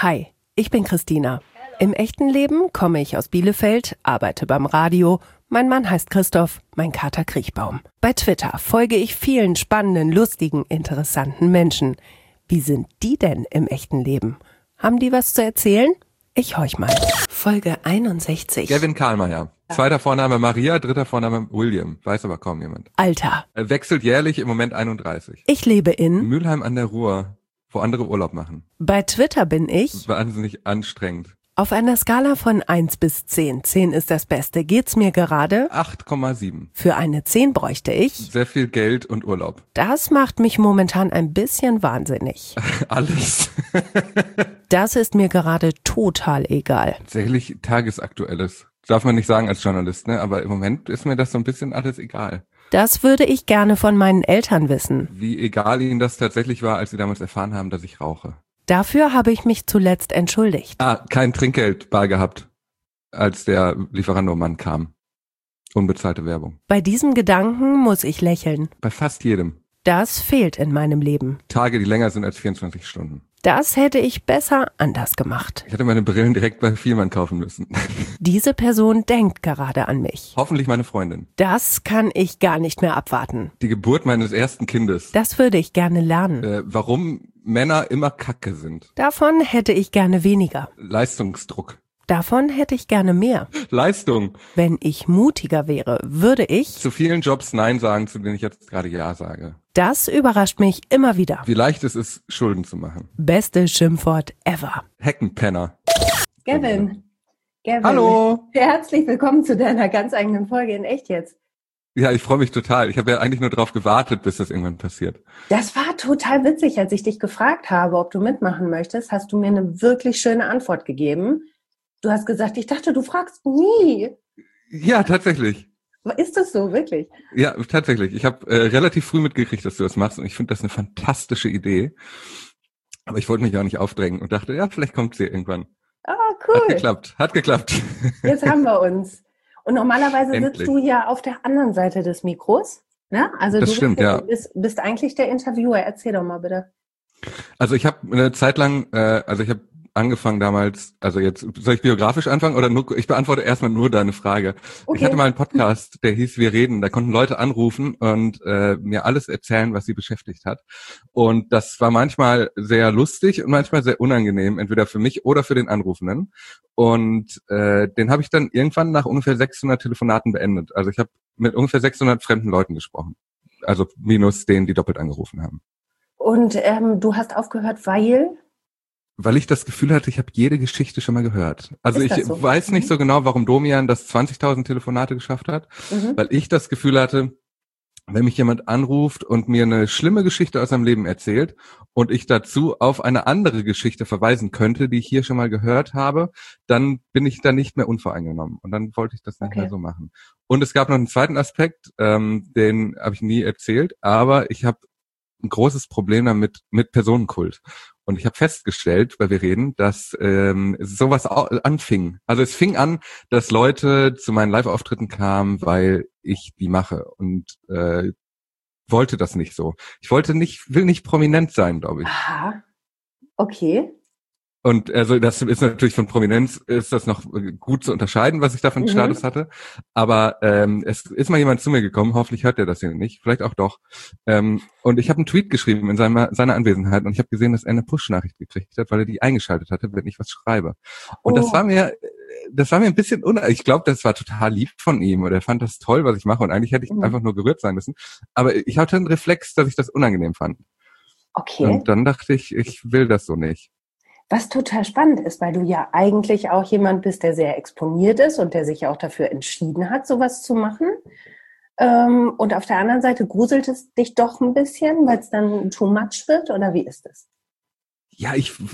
Hi, ich bin Christina. Im echten Leben komme ich aus Bielefeld, arbeite beim Radio. Mein Mann heißt Christoph, mein Kater Kriechbaum. Bei Twitter folge ich vielen spannenden, lustigen, interessanten Menschen. Wie sind die denn im echten Leben? Haben die was zu erzählen? Ich horch mal. Folge 61. Gavin Karlmeier. Zweiter Vorname Maria, dritter Vorname William. Weiß aber kaum jemand. Alter. Er wechselt jährlich, im Moment 31. Ich lebe in Mülheim an der Ruhr, wo andere Urlaub machen. Bei Twitter bin ich Wahnsinnig anstrengend. auf einer Skala von 1 bis 10. 10 ist das Beste. Geht's mir gerade? 8,7. Für eine 10 bräuchte ich. Sehr viel Geld und Urlaub. Das macht mich momentan ein bisschen wahnsinnig. Alles. Das ist mir gerade total egal. Tatsächlich Tagesaktuelles. Darf man nicht sagen als Journalist, ne? Aber im Moment ist mir das so ein bisschen alles egal. Das würde ich gerne von meinen Eltern wissen. Wie egal ihnen das tatsächlich war, als sie damals erfahren haben, dass ich rauche. Dafür habe ich mich zuletzt entschuldigt. Kein Trinkgeld bar gehabt, als der Lieferando-Mann kam. Unbezahlte Werbung. Bei diesem Gedanken muss ich lächeln. Bei fast jedem. Das fehlt in meinem Leben. Tage, die länger sind als 24 Stunden. Das hätte ich besser anders gemacht. Ich hätte meine Brillen direkt bei Vielmann kaufen müssen. Diese Person denkt gerade an mich. Hoffentlich meine Freundin. Das kann ich gar nicht mehr abwarten. Die Geburt meines ersten Kindes. Das würde ich gerne lernen. Warum Männer immer Kacke sind. Davon hätte ich gerne weniger. Leistungsdruck. Davon hätte ich gerne mehr. Leistung. Wenn ich mutiger wäre, würde ich... Zu vielen Jobs Nein sagen, zu denen ich jetzt gerade Ja sage. Das überrascht mich immer wieder. Wie leicht es ist, Schulden zu machen. Beste Schimpfwort ever. Heckenpenner. Gavin. Hallo. Herzlich willkommen zu deiner ganz eigenen Folge in Echt jetzt. Ja, ich freue mich total. Ich habe ja eigentlich nur darauf gewartet, bis das irgendwann passiert. Das war total witzig, als ich dich gefragt habe, ob du mitmachen möchtest, hast du mir eine wirklich schöne Antwort gegeben. Du hast gesagt, ich dachte, du fragst nie. Ja, tatsächlich. Ist das so, wirklich? Ja, tatsächlich. Ich habe relativ früh mitgekriegt, dass du das machst und ich finde das eine fantastische Idee. Aber ich wollte mich auch nicht aufdrängen und dachte, ja, vielleicht kommt sie irgendwann. Ah, cool. Hat geklappt. Jetzt haben wir uns. Und normalerweise Endlich. sitzt du ja auf der anderen Seite des Mikros. Ne? Also Das du stimmt, ja. bist eigentlich der Interviewer. Erzähl doch mal bitte. Also ich habe eine Zeit lang, ich habe angefangen damals, also jetzt, soll ich biografisch anfangen oder nur, ich beantworte erstmal nur deine Frage. Okay. Ich hatte mal einen Podcast, der hieß Wir reden, da konnten Leute anrufen und mir alles erzählen, was sie beschäftigt hat. Und das war manchmal sehr lustig und manchmal sehr unangenehm, entweder für mich oder für den Anrufenden. Und den habe ich dann irgendwann nach ungefähr 600 Telefonaten beendet. Also ich habe mit ungefähr 600 fremden Leuten gesprochen. Also minus denen, die doppelt angerufen haben. Und du hast aufgehört, Weil ich das Gefühl hatte, ich habe jede Geschichte schon mal gehört. Also Ist ich das so? weiß nicht so genau, warum Domian das 20.000 Telefonate geschafft hat, weil ich das Gefühl hatte, wenn mich jemand anruft und mir eine schlimme Geschichte aus seinem Leben erzählt und ich dazu auf eine andere Geschichte verweisen könnte, die ich hier schon mal gehört habe, dann bin ich da nicht mehr unvoreingenommen. Und dann wollte ich das nicht mehr so machen. Und es gab noch einen zweiten Aspekt, den habe ich nie erzählt, aber ich habe ein großes Problem damit mit Personenkult. Und ich habe festgestellt, weil wir reden, dass sowas anfing. Also es fing an, dass Leute zu meinen Live-Auftritten kamen, weil ich die mache und wollte das nicht so. Will nicht prominent sein, glaube ich. Aha, okay. Und also das ist natürlich von Prominenz, ist das noch gut zu unterscheiden, was ich da für einen Status hatte. Aber es ist mal jemand zu mir gekommen, hoffentlich hört er das hier nicht, vielleicht auch doch. Und ich habe einen Tweet geschrieben in seiner Anwesenheit und ich habe gesehen, dass er eine Push-Nachricht gekriegt hat, weil er die eingeschaltet hatte, wenn ich was schreibe. Und das war mir ein bisschen ich glaube, das war total lieb von ihm oder er fand das toll, was ich mache und eigentlich hätte ich einfach nur gerührt sein müssen. Aber ich hatte einen Reflex, dass ich das unangenehm fand. Okay. Und dann dachte ich will das so nicht. Was total spannend ist, weil du ja eigentlich auch jemand bist, der sehr exponiert ist und der sich auch dafür entschieden hat, sowas zu machen. Und auf der anderen Seite gruselt es dich doch ein bisschen, weil es dann too much wird, oder wie ist es? Ja,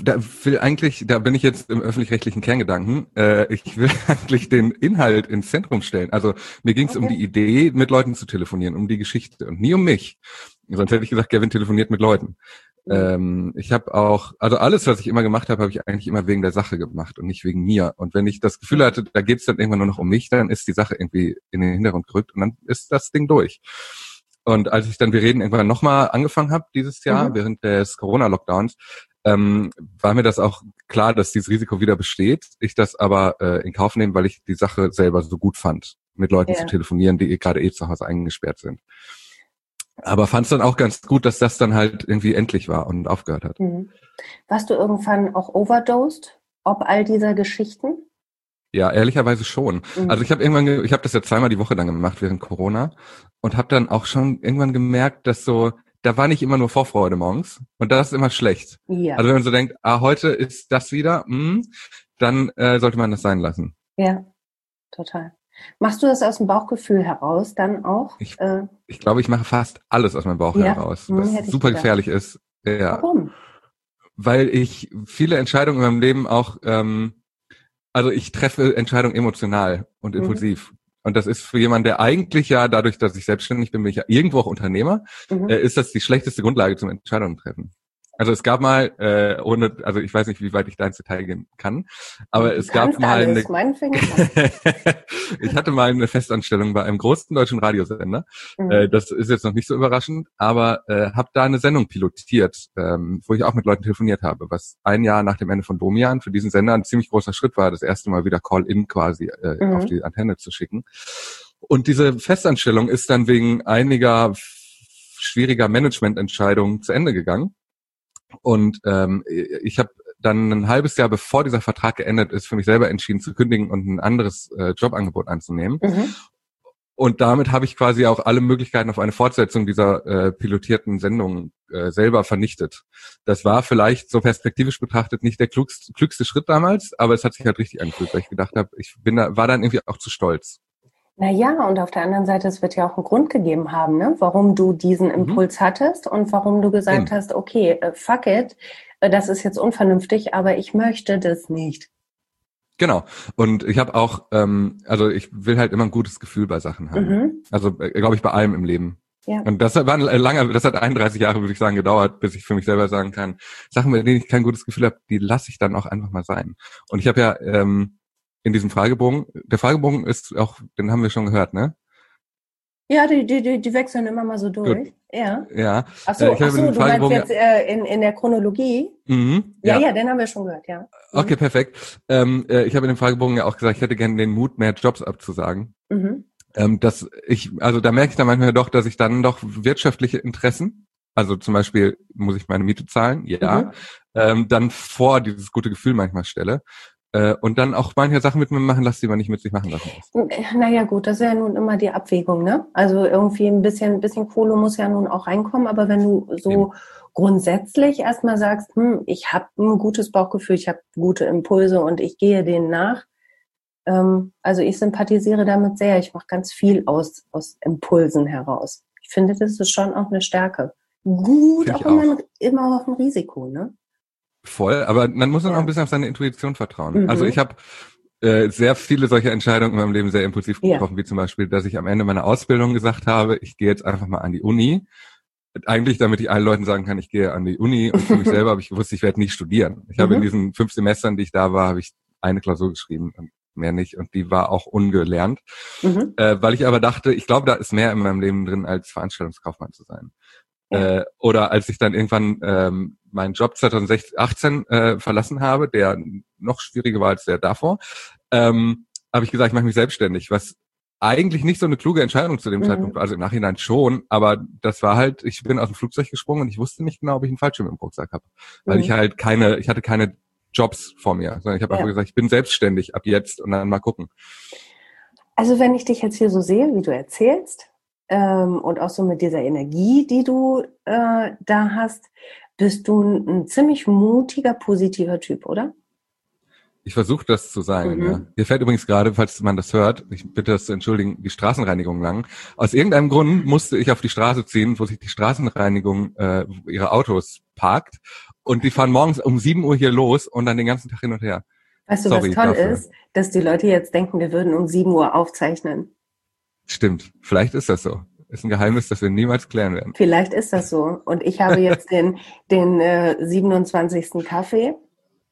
da bin ich jetzt im öffentlich-rechtlichen Kerngedanken, ich will eigentlich den Inhalt ins Zentrum stellen. Also mir ging es um die Idee, mit Leuten zu telefonieren, um die Geschichte und nie um mich. Sonst hätte ich gesagt, Gavin telefoniert mit Leuten. Ich habe auch, also alles, was ich immer gemacht habe, habe ich eigentlich immer wegen der Sache gemacht und nicht wegen mir. Und wenn ich das Gefühl hatte, da geht's dann irgendwann nur noch um mich, dann ist die Sache irgendwie in den Hintergrund gerückt und dann ist das Ding durch. Und als ich dann Wir reden irgendwann nochmal angefangen habe dieses Jahr, während des Corona-Lockdowns, war mir das auch klar, dass dieses Risiko wieder besteht. Ich das aber in Kauf nehme, weil ich die Sache selber so gut fand, mit Leuten zu telefonieren, die gerade zu Hause eingesperrt sind. Aber fand es dann auch ganz gut, dass das dann halt irgendwie endlich war und aufgehört hat. Warst du irgendwann auch overdosed, ob all dieser Geschichten? Ja, ehrlicherweise schon. Also ich habe das ja zweimal die Woche dann gemacht während Corona und habe dann auch schon irgendwann gemerkt, dass so, da war nicht immer nur Vorfreude morgens und das ist immer schlecht. Ja. Also wenn man so denkt, heute ist das wieder, dann sollte man das sein lassen. Ja, total. Machst du das aus dem Bauchgefühl heraus dann auch? Ich glaube, ich mache fast alles aus meinem Bauch heraus, was super gefährlich ist. Ja. Warum? Weil ich viele Entscheidungen in meinem Leben auch, also ich treffe Entscheidungen emotional und impulsiv. Und das ist für jemanden, der eigentlich ja, dadurch, dass ich selbstständig bin, bin ich ja irgendwo auch Unternehmer, ist das die schlechteste Grundlage zum Entscheidungen treffen. Also es gab mal, also ich weiß nicht, wie weit ich da ins Detail gehen kann, aber es gab mal ich hatte mal eine Festanstellung bei einem großen deutschen Radiosender. Das ist jetzt noch nicht so überraschend, aber habe da eine Sendung pilotiert, wo ich auch mit Leuten telefoniert habe, was ein Jahr nach dem Ende von Domian für diesen Sender ein ziemlich großer Schritt war, das erste Mal wieder Call-in quasi auf die Antenne zu schicken. Und diese Festanstellung ist dann wegen einiger schwieriger Managemententscheidungen zu Ende gegangen. Und ich habe dann ein halbes Jahr, bevor dieser Vertrag geendet ist, für mich selber entschieden zu kündigen und ein anderes Jobangebot anzunehmen. Und damit habe ich quasi auch alle Möglichkeiten auf eine Fortsetzung dieser pilotierten Sendung selber vernichtet. Das war vielleicht so perspektivisch betrachtet nicht der klügste Schritt damals, aber es hat sich halt richtig angefühlt, weil ich gedacht habe, war dann irgendwie auch zu stolz. Naja, und auf der anderen Seite, es wird ja auch einen Grund gegeben haben, ne, warum du diesen Impuls hattest und warum du gesagt hast, okay, fuck it, das ist jetzt unvernünftig, aber ich möchte das nicht. Genau. Und ich habe auch, also ich will halt immer ein gutes Gefühl bei Sachen haben. Also glaube ich bei allem im Leben. Ja. Und das hat 31 Jahre, würde ich sagen, gedauert, bis ich für mich selber sagen kann, Sachen, bei denen ich kein gutes Gefühl habe, die lasse ich dann auch einfach mal sein. Und ich habe ja in diesem Fragebogen, der Fragebogen ist auch, den haben wir schon gehört, ne? Ja, die wechseln immer mal so durch. Gut. Ja. Ja. Ach so, du meinst jetzt in der Chronologie? Ja, den haben wir schon gehört, ja. Okay, perfekt. Ich habe in dem Fragebogen ja auch gesagt, ich hätte gerne den Mut, mehr Jobs abzusagen. Da merke ich dann manchmal doch, dass ich dann doch wirtschaftliche Interessen, also zum Beispiel muss ich meine Miete zahlen, dann vor dieses gute Gefühl manchmal stelle. Und dann auch manche Sachen mit mir machen lasse, die man nicht mit sich machen lassen muss. Naja gut, das ist ja nun immer die Abwägung, ne? Also irgendwie ein bisschen Kohle muss ja nun auch reinkommen, aber wenn du so grundsätzlich erstmal sagst, ich habe ein gutes Bauchgefühl, ich habe gute Impulse und ich gehe denen nach, also ich sympathisiere damit sehr, ich mache ganz viel aus Impulsen heraus. Ich finde, das ist schon auch eine Stärke. Gut, auch immer auch ein Risiko, ne? Voll, aber man muss dann auch ein bisschen auf seine Intuition vertrauen. Also ich habe sehr viele solche Entscheidungen in meinem Leben sehr impulsiv getroffen, wie zum Beispiel, dass ich am Ende meiner Ausbildung gesagt habe, ich gehe jetzt einfach mal an die Uni. Eigentlich, damit ich allen Leuten sagen kann, ich gehe an die Uni, und für mich selber habe ich gewusst, ich werde nicht studieren. Ich habe in diesen 5 Semestern, die ich da war, habe ich eine Klausur geschrieben und mehr nicht, und die war auch ungelernt, weil ich aber dachte, ich glaube, da ist mehr in meinem Leben drin, als Veranstaltungskaufmann zu sein. Oder als ich dann irgendwann meinen Job 2018 verlassen habe, der noch schwieriger war als der davor, habe ich gesagt, ich mache mich selbstständig, was eigentlich nicht so eine kluge Entscheidung zu dem Zeitpunkt war, also im Nachhinein schon, aber das war halt, ich bin aus dem Flugzeug gesprungen und ich wusste nicht genau, ob ich einen Fallschirm im Rucksack habe, weil ich hatte keine Jobs vor mir, sondern ich habe einfach gesagt, ich bin selbstständig ab jetzt und dann mal gucken. Also wenn ich dich jetzt hier so sehe, wie du erzählst, und auch so mit dieser Energie, die du da hast, bist du ein ziemlich mutiger, positiver Typ, oder? Ich versuche das zu sein, ja. Hier fährt übrigens gerade, falls man das hört, ich bitte das zu entschuldigen, die Straßenreinigung lang. Aus irgendeinem Grund musste ich auf die Straße ziehen, wo sich die Straßenreinigung ihre Autos parkt, und die fahren morgens um 7 Uhr hier los und dann den ganzen Tag hin und her. Weißt du, was toll ist? Dass die Leute jetzt denken, wir würden um 7 Uhr aufzeichnen. Stimmt, vielleicht ist das so. Ist ein Geheimnis, das wir niemals klären werden. Vielleicht ist das so. Und ich habe jetzt den 27. Kaffee.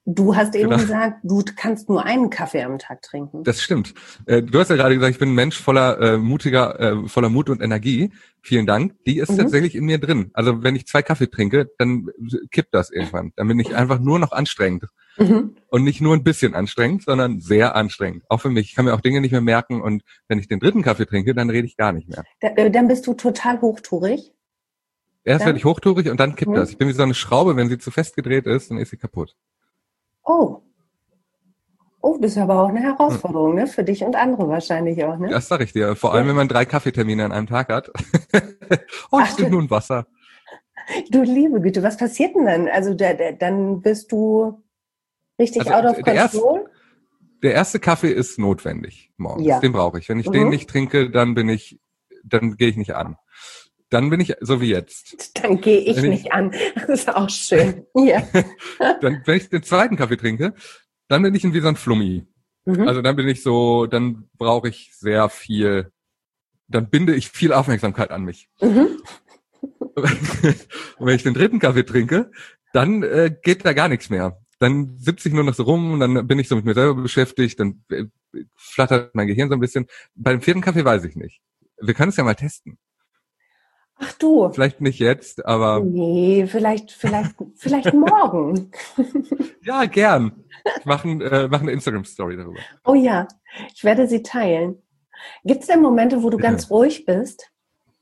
Du hast eben gesagt, du kannst nur einen Kaffee am Tag trinken. Das stimmt. Du hast ja gerade gesagt, ich bin ein Mensch voller voller Mut und Energie. Vielen Dank. Die ist tatsächlich in mir drin. Also wenn ich 2 Kaffee trinke, dann kippt das irgendwann. Dann bin ich einfach nur noch anstrengend. Und nicht nur ein bisschen anstrengend, sondern sehr anstrengend. Auch für mich. Ich kann mir auch Dinge nicht mehr merken. Und wenn ich den 3. Kaffee trinke, dann rede ich gar nicht mehr. Dann bist du total hochtourig. Erst werde ich hochtourig und dann kippt das. Ich bin wie so eine Schraube, wenn sie zu fest gedreht ist, dann ist sie kaputt. Oh, das ist aber auch eine Herausforderung, ne? Für dich und andere wahrscheinlich auch, ne? Das sag ich dir. Vor allem, wenn man 3 Kaffeetermine an einem Tag hat. Ich trinke nur ein Wasser. Du liebe Güte, was passiert denn dann? Also dann bist du richtig out of control? Der erste Kaffee ist notwendig morgens. Ja. Den brauche ich. Wenn ich den nicht trinke, dann gehe ich nicht an. Dann bin ich so wie jetzt. Dann gehe ich nicht an. Das ist auch schön. Ja. Dann, wenn ich den 2. Kaffee trinke, dann bin ich wie so ein Flummi. Also dann bin ich so, dann brauche ich sehr viel, dann binde ich viel Aufmerksamkeit an mich. Und wenn ich den 3. Kaffee trinke, dann geht da gar nichts mehr. Dann sitze ich nur noch so rum und dann bin ich so mit mir selber beschäftigt, dann flattert mein Gehirn so ein bisschen. Bei dem 4. Kaffee weiß ich nicht. Wir können es ja mal testen. Ach du. Vielleicht nicht jetzt, aber... Nee, vielleicht morgen. Ja, gern. Ich mache eine Instagram-Story darüber. Oh ja, ich werde sie teilen. Gibt es denn Momente, wo du ganz ruhig bist?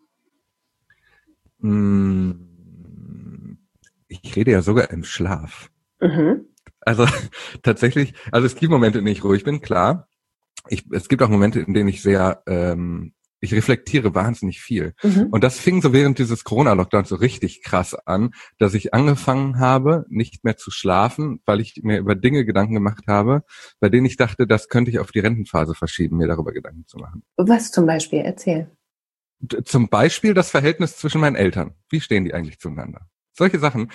Ich rede ja sogar im Schlaf. Also tatsächlich, es gibt Momente, in denen ich ruhig bin, klar. Es gibt auch Momente, in denen ich sehr... ich reflektiere wahnsinnig viel. Und das fing so während dieses Corona-Lockdowns so richtig krass an, dass ich angefangen habe, nicht mehr zu schlafen, weil ich mir über Dinge Gedanken gemacht habe, bei denen ich dachte, das könnte ich auf die Rentenphase verschieben, mir darüber Gedanken zu machen. Was zum Beispiel? Erzähl. Zum Beispiel das Verhältnis zwischen meinen Eltern. Wie stehen die eigentlich zueinander? Solche Sachen.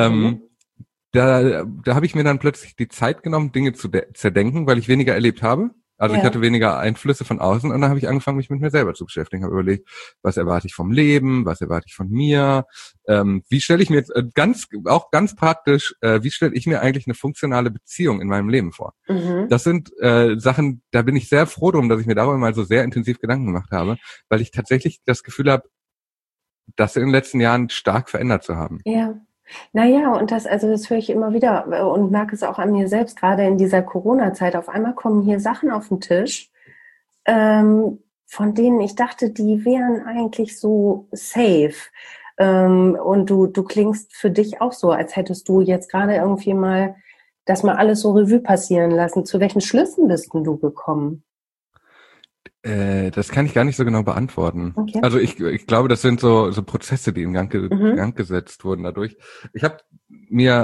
Da habe ich mir dann plötzlich die Zeit genommen, Dinge zu zerdenken, weil ich weniger erlebt habe. Also ich hatte weniger Einflüsse von außen und dann habe ich angefangen, mich mit mir selber zu beschäftigen. Habe überlegt, was erwarte ich vom Leben, was erwarte ich von mir, wie stelle ich mir jetzt ganz praktisch, wie stelle ich mir eigentlich eine funktionale Beziehung in meinem Leben vor? Das sind Sachen, da bin ich sehr froh drum, dass ich mir darüber mal so sehr intensiv Gedanken gemacht habe, weil ich tatsächlich das Gefühl habe, das in den letzten Jahren stark verändert zu haben. Ja. Naja, und das höre ich immer wieder und merke es auch an mir selbst, gerade in dieser Corona-Zeit. Auf einmal kommen hier Sachen auf den Tisch, von denen ich dachte, die wären eigentlich so safe. Und du klingst für dich auch so, als hättest du jetzt gerade irgendwie mal das mal alles so Revue passieren lassen. Zu welchen Schlüssen bist denn du gekommen? Das kann ich gar nicht so genau beantworten. Okay. Also ich glaube, das sind so Prozesse, die in Gang gesetzt wurden dadurch. Ich habe mir,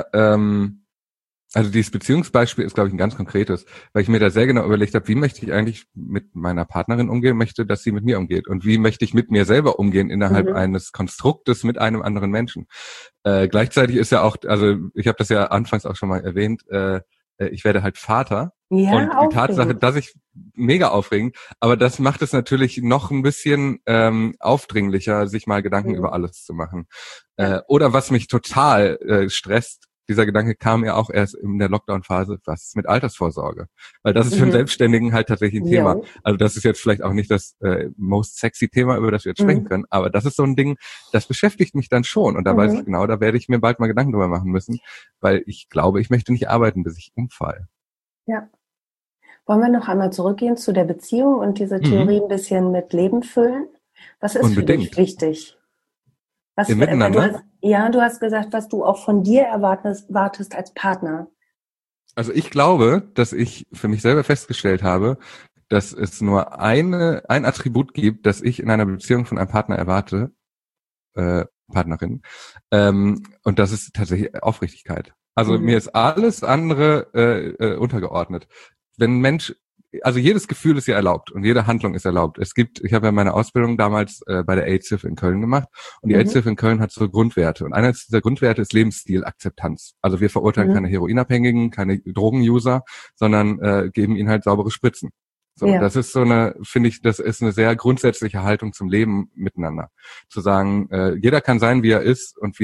also dieses Beziehungsbeispiel ist, glaube ich, ein ganz konkretes, weil ich mir da sehr genau überlegt habe, wie möchte ich eigentlich mit meiner Partnerin umgehen, möchte, dass sie mit mir umgeht und wie möchte ich mit mir selber umgehen innerhalb eines Konstruktes mit einem anderen Menschen. Gleichzeitig ist ja auch, also ich habe das ja anfangs auch schon mal erwähnt, ich werde halt Vater. Ja, und die Tatsache, dass ich mega aufregend, aber das macht es natürlich noch ein bisschen aufdringlicher, sich mal Gedanken über alles zu machen. Oder was mich total stresst, dieser Gedanke kam ja auch erst in der Lockdown-Phase, was ist mit Altersvorsorge? Weil das ist für einen Selbstständigen halt tatsächlich ein Thema. Also das ist jetzt vielleicht auch nicht das most sexy Thema, über das wir jetzt sprechen können, aber das ist so ein Ding, das beschäftigt mich dann schon. Und da weiß ich genau, da werde ich mir bald mal Gedanken drüber machen müssen, weil ich glaube, ich möchte nicht arbeiten, bis ich umfalle. Ja. Wollen wir noch einmal zurückgehen zu der Beziehung und diese Theorie ein bisschen mit Leben füllen? Was ist für dich wichtig? Was, im Miteinander? Du hast gesagt, was du auch von dir erwartest als Partner. Also ich glaube, dass ich für mich selber festgestellt habe, dass es nur ein Attribut gibt, das ich in einer Beziehung von einem Partner erwarte, Partnerin, und das ist tatsächlich Aufrichtigkeit. Also mir ist alles andere untergeordnet. Wenn ein Mensch, also jedes Gefühl ist ja erlaubt und jede Handlung ist erlaubt. Ich habe ja meine Ausbildung damals bei der AIDS-Hilfe in Köln gemacht und die AIDS-Hilfe in Köln hat so Grundwerte und einer dieser Grundwerte ist Lebensstilakzeptanz. Also wir verurteilen keine Heroinabhängigen, keine Drogenuser, sondern geben ihnen halt saubere Spritzen. So, das ist finde ich, das ist eine sehr grundsätzliche Haltung zum Leben miteinander. Zu sagen, jeder kann sein, wie er ist und wir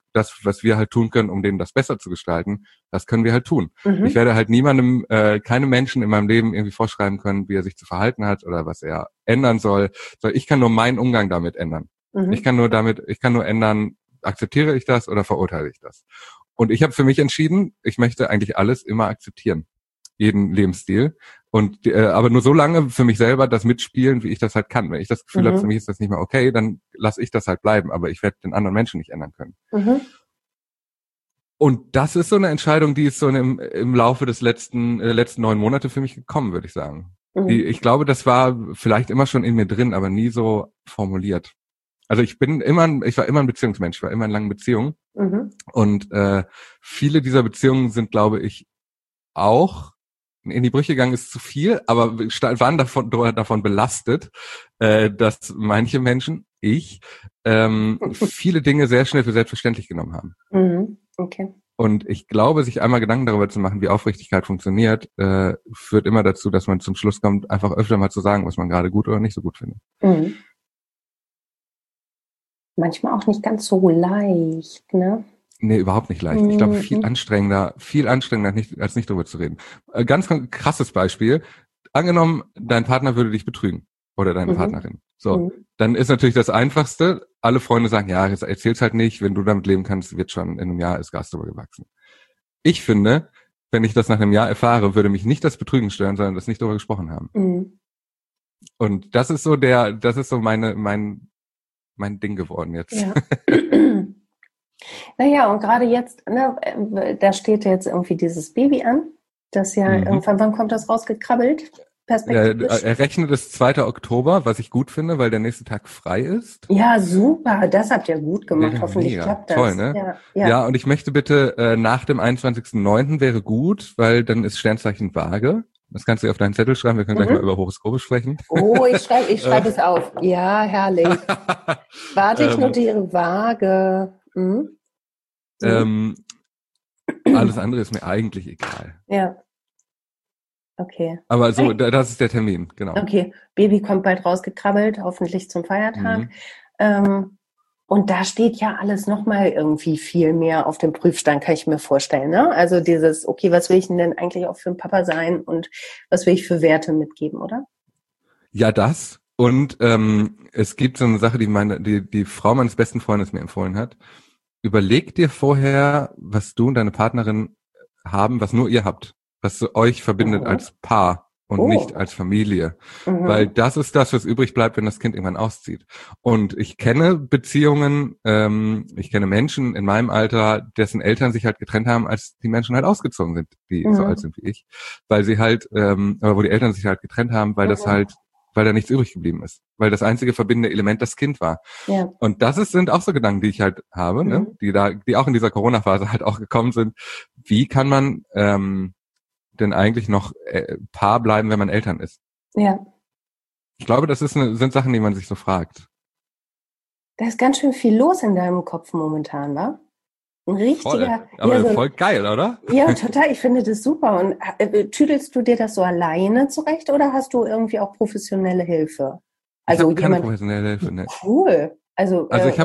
das, was wir halt tun können, um denen das besser zu gestalten, das können wir halt tun. Ich werde halt niemandem, keinem Menschen in meinem Leben irgendwie vorschreiben können, wie er sich zu verhalten hat oder was er ändern soll. Ich kann nur meinen Umgang damit ändern. Ich kann nur ändern, akzeptiere ich das oder verurteile ich das? Und ich habe für mich entschieden, ich möchte eigentlich alles immer akzeptieren. Jeden Lebensstil. Und aber nur so lange für mich selber das mitspielen, wie ich das halt kann. Wenn ich das Gefühl habe, für mich ist das nicht mehr okay, dann lasse ich das halt bleiben. Aber ich werde den anderen Menschen nicht ändern können. Und das ist so eine Entscheidung, die ist so im Laufe des letzten 9 Monate für mich gekommen, würde ich sagen. Ich glaube, das war vielleicht immer schon in mir drin, aber nie so formuliert. Also ich war immer ein Beziehungsmensch, ich war immer in langen Beziehungen. Und viele dieser Beziehungen sind, glaube ich, auch in die Brüche gegangen, ist zu viel, aber waren davon belastet, dass manche Menschen, viele Dinge sehr schnell für selbstverständlich genommen haben. Okay. Und ich glaube, sich einmal Gedanken darüber zu machen, wie Aufrichtigkeit funktioniert, führt immer dazu, dass man zum Schluss kommt, einfach öfter mal zu sagen, was man gerade gut oder nicht so gut findet. Manchmal auch nicht ganz so leicht, ne? Nee, überhaupt nicht leicht. Ich glaube, viel anstrengender, als nicht drüber zu reden. Ganz krasses Beispiel. Angenommen, dein Partner würde dich betrügen. Oder deine Partnerin. So. Dann ist natürlich das Einfachste, alle Freunde sagen, ja, jetzt erzähl's halt nicht, wenn du damit leben kannst, wird schon in einem Jahr ist Gas drüber gewachsen. Ich finde, wenn ich das nach einem Jahr erfahre, würde mich nicht das Betrügen stören, sondern das nicht drüber gesprochen haben. Und das ist so mein Ding geworden jetzt. Ja. Naja, und gerade jetzt, ne, da steht jetzt irgendwie dieses Baby an, das ja irgendwann, wann kommt das rausgekrabbelt? Perspektivisch? Er rechnet es 2. Oktober, was ich gut finde, weil der nächste Tag frei ist. Ja, super, das habt ihr gut gemacht, ja, hoffentlich klappt das. Toll, ne? Ja, und ich möchte bitte, nach dem 21.09. wäre gut, weil dann ist Sternzeichen Waage. Das kannst du auf deinen Zettel schreiben, wir können gleich mal über Horoskope sprechen. Oh, ich schreibe es auf. Ja, herrlich. Warte, ich notiere Waage. Alles andere ist mir eigentlich egal. Ja. Okay. Aber so, das ist der Termin, genau. Okay, Baby kommt bald rausgekrabbelt, hoffentlich zum Feiertag. Und da steht ja alles nochmal irgendwie viel mehr auf dem Prüfstand, kann ich mir vorstellen. Ne? Also dieses, okay, was will ich denn eigentlich auch für ein Papa sein und was will ich für Werte mitgeben, oder? Ja, das. Und es gibt so eine Sache, die Frau meines besten Freundes mir empfohlen hat. Überleg dir vorher, was du und deine Partnerin haben, was nur ihr habt, was euch verbindet als Paar und nicht als Familie. Weil das ist das, was übrig bleibt, wenn das Kind irgendwann auszieht. Und ich kenne Beziehungen, ich kenne Menschen in meinem Alter, dessen Eltern sich halt getrennt haben, als die Menschen halt ausgezogen sind, die so alt sind wie ich. Weil sie halt, wo die Eltern sich halt getrennt haben, weil weil da nichts übrig geblieben ist. Weil das einzige verbindende Element das Kind war. Ja. Und sind auch so Gedanken, die ich halt habe, ne? Die auch in dieser Corona-Phase halt auch gekommen sind. Wie kann man denn eigentlich noch Paar bleiben, wenn man Eltern ist? Ja. Ich glaube, das sind Sachen, die man sich so fragt. Da ist ganz schön viel los in deinem Kopf momentan, wa? Ein richtiger... Voll geil, oder? Ja, total. Ich finde das super. Und tüdelst du dir das so alleine zurecht oder hast du irgendwie auch professionelle Hilfe? Also ich habe keine professionelle Hilfe, ne. Cool. Also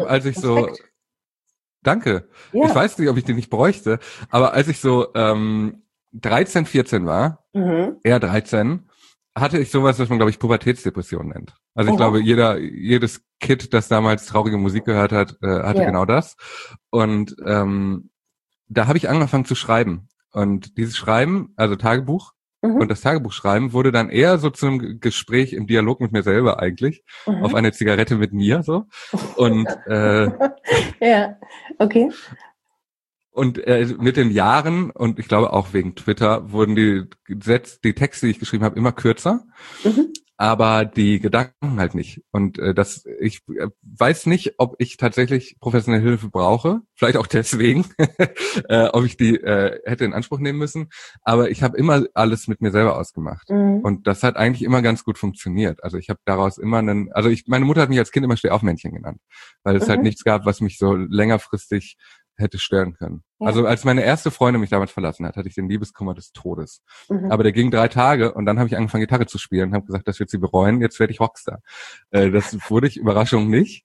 danke. Ja. Ich weiß nicht, ob ich die nicht bräuchte, aber als ich so 13, 14 war, eher 13, hatte ich sowas, was man, glaube ich, Pubertätsdepression nennt. Also ich glaube, jedes Kid, das damals traurige Musik gehört hat, hatte genau das. Und da habe ich angefangen zu schreiben. Und dieses Schreiben, also Tagebuch, und das Tagebuchschreiben wurde dann eher so zu einem Gespräch im Dialog mit mir selber eigentlich, auf eine Zigarette mit mir so. Und ja, okay. Und mit den Jahren, und ich glaube auch wegen Twitter, wurden die Texte, die ich geschrieben habe, immer kürzer, aber die Gedanken halt nicht. Und ich weiß nicht, ob ich tatsächlich professionelle Hilfe brauche, vielleicht auch deswegen, ob ich die hätte in Anspruch nehmen müssen, aber ich habe immer alles mit mir selber ausgemacht. Und das hat eigentlich immer ganz gut funktioniert. Also ich habe daraus immer meine Mutter hat mich als Kind immer Stehaufmännchen genannt, weil es halt nichts gab, was mich so längerfristig hätte stören können. Ja. Also als meine erste Freundin mich damals verlassen hat, hatte ich den Liebeskummer des Todes. Aber der ging 3 Tage und dann habe ich angefangen, Gitarre zu spielen und habe gesagt, das wird sie bereuen, jetzt werde ich Rockstar. Das wurde ich, Überraschung, nicht.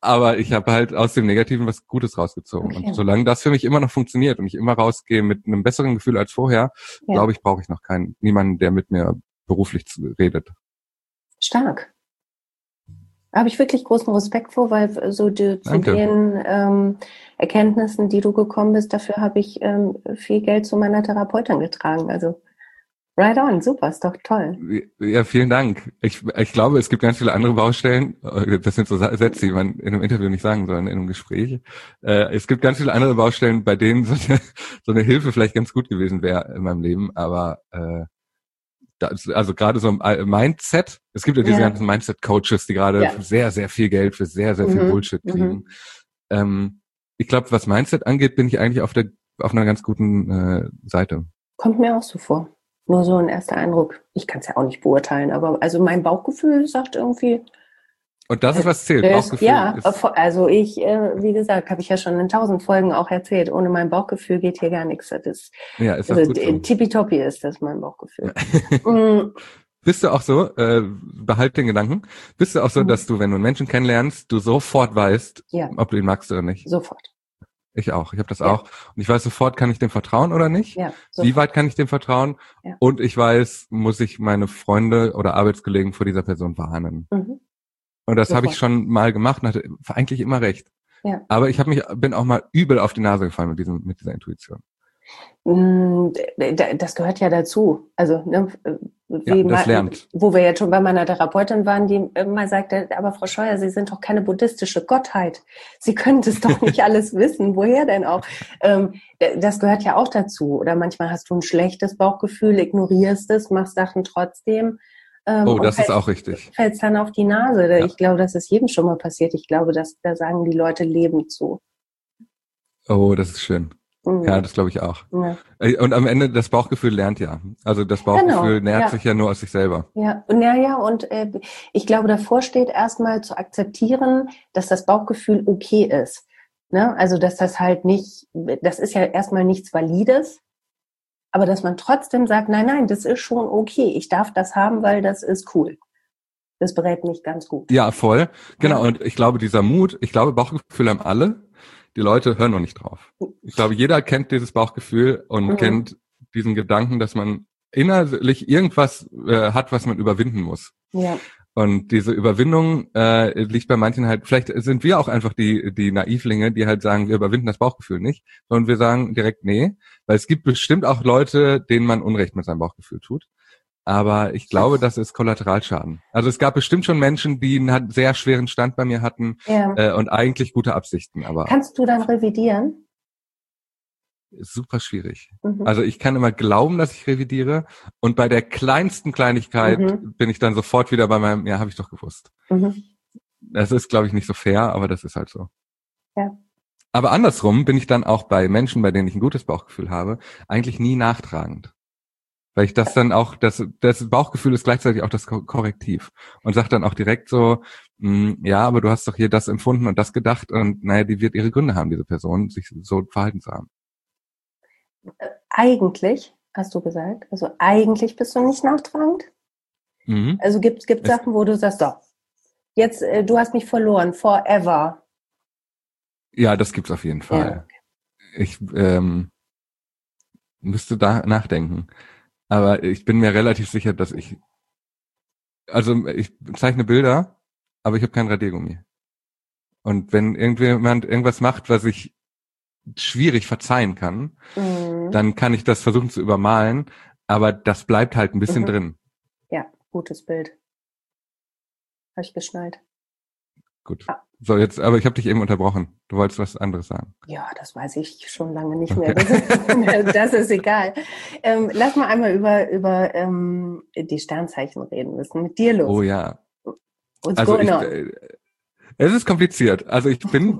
Aber ich habe halt aus dem Negativen was Gutes rausgezogen. Okay. Und solange das für mich immer noch funktioniert und ich immer rausgehe mit einem besseren Gefühl als vorher, glaube ich, brauche ich noch niemanden, der mit mir beruflich redet. Stark. Habe ich wirklich großen Respekt vor, weil so zu den Erkenntnissen, die du gekommen bist, dafür habe ich viel Geld zu meiner Therapeutin getragen. Also right on, super, ist doch toll. Ja, vielen Dank. Ich glaube, es gibt ganz viele andere Baustellen. Das sind so Sätze, die man in einem Interview nicht sagen soll, in einem Gespräch. Es gibt ganz viele andere Baustellen, bei denen so eine Hilfe vielleicht ganz gut gewesen wäre in meinem Leben. Aber also gerade so ein Mindset. Es gibt ja diese ganzen Mindset-Coaches, die gerade sehr, sehr viel Geld für sehr, sehr viel Bullshit kriegen. Ich glaube, was Mindset angeht, bin ich eigentlich auf einer ganz guten Seite. Kommt mir auch so vor. Nur so ein erster Eindruck. Ich kann es ja auch nicht beurteilen, aber also mein Bauchgefühl sagt irgendwie. Und das ist, was zählt. Bauchgefühl also ich, wie gesagt, habe ich ja schon in 1000 Folgen auch erzählt, ohne mein Bauchgefühl geht hier gar nichts. Das ist, ist also gut so. Tippitoppi ist das mein Bauchgefühl. Bist du auch so, behalt den Gedanken, bist du auch so, dass du, wenn du einen Menschen kennenlernst, du sofort weißt, ob du ihn magst oder nicht? Sofort. Ich auch. Ich habe das auch. Und ich weiß sofort, kann ich dem vertrauen oder nicht? Ja, wie weit kann ich dem vertrauen? Ja. Und ich weiß, muss ich meine Freunde oder Arbeitskollegen vor dieser Person warnen. Und das habe ich schon mal gemacht und hatte eigentlich immer recht. Ja. Aber ich bin auch mal übel auf die Nase gefallen mit dieser Intuition. Das gehört ja dazu. Also, das lernt. Wo wir jetzt schon bei meiner Therapeutin waren, die immer sagte, aber Frau Scheuer, Sie sind doch keine buddhistische Gottheit. Sie können das doch nicht alles wissen. Woher denn auch? Das gehört ja auch dazu. Oder manchmal hast du ein schlechtes Bauchgefühl, ignorierst es, machst Sachen trotzdem. Das ist auch richtig. Fällst dann auf die Nase. Ja. Ich glaube, das ist jedem schon mal passiert. Ich glaube, da sagen die Leute Leben zu. Oh, das ist schön. Ja, das glaube ich auch. Ja. Und am Ende, das Bauchgefühl lernt ja. Also das Bauchgefühl nährt sich ja nur aus sich selber. Ja, und ich glaube, davor steht erstmal zu akzeptieren, dass das Bauchgefühl okay ist. Ne? Also, dass das halt nicht, das ist ja erstmal nichts Valides, aber dass man trotzdem sagt, nein, das ist schon okay. Ich darf das haben, weil das ist cool. Das berät mich ganz gut. Ja, voll. Genau. Und ich glaube, Bauchgefühl haben alle. Die Leute hören noch nicht drauf. Ich glaube, jeder kennt dieses Bauchgefühl und kennt diesen Gedanken, dass man innerlich irgendwas hat, was man überwinden muss. Ja. Und diese Überwindung liegt bei manchen halt, vielleicht sind wir auch einfach die Naivlinge, die halt sagen, wir überwinden das Bauchgefühl nicht, sondern wir sagen direkt nee, weil es gibt bestimmt auch Leute, denen man Unrecht mit seinem Bauchgefühl tut. Aber ich glaube, das ist Kollateralschaden. Also es gab bestimmt schon Menschen, die einen sehr schweren Stand bei mir hatten und eigentlich gute Absichten. Aber kannst du dann revidieren? Ist super schwierig. Also ich kann immer glauben, dass ich revidiere und bei der kleinsten Kleinigkeit bin ich dann sofort wieder bei meinem, ja, habe ich doch gewusst. Das ist, glaube ich, nicht so fair, aber das ist halt so. Ja. Aber andersrum bin ich dann auch bei Menschen, bei denen ich ein gutes Bauchgefühl habe, eigentlich nie nachtragend. Weil ich das dann auch, das Bauchgefühl ist gleichzeitig auch das Korrektiv und sagt dann auch direkt so, ja, aber du hast doch hier das empfunden und das gedacht und naja, die wird ihre Gründe haben, diese Person, sich so verhalten zu haben. Eigentlich, hast du gesagt, also eigentlich bist du nicht nachtragend? Also gibt Sachen, wo du sagst, so, jetzt, du hast mich verloren, forever. Ja, das gibt's auf jeden Fall. Ja. Ich müsste da nachdenken. Aber ich bin mir relativ sicher, dass ich zeichne Bilder, aber ich habe kein Radiergummi. Und wenn irgendjemand irgendwas macht, was ich schwierig verzeihen kann, dann kann ich das versuchen zu übermalen, aber das bleibt halt ein bisschen drin. Ja, gutes Bild. Habe ich geschnallt. Gut. Ah. So, jetzt, aber ich habe dich eben unterbrochen. Du wolltest was anderes sagen. Ja, das weiß ich schon lange nicht mehr. Das ist egal. Lass mal einmal über die Sternzeichen reden. Was ist denn mit dir los? Oh ja. Es ist kompliziert. Also ich bin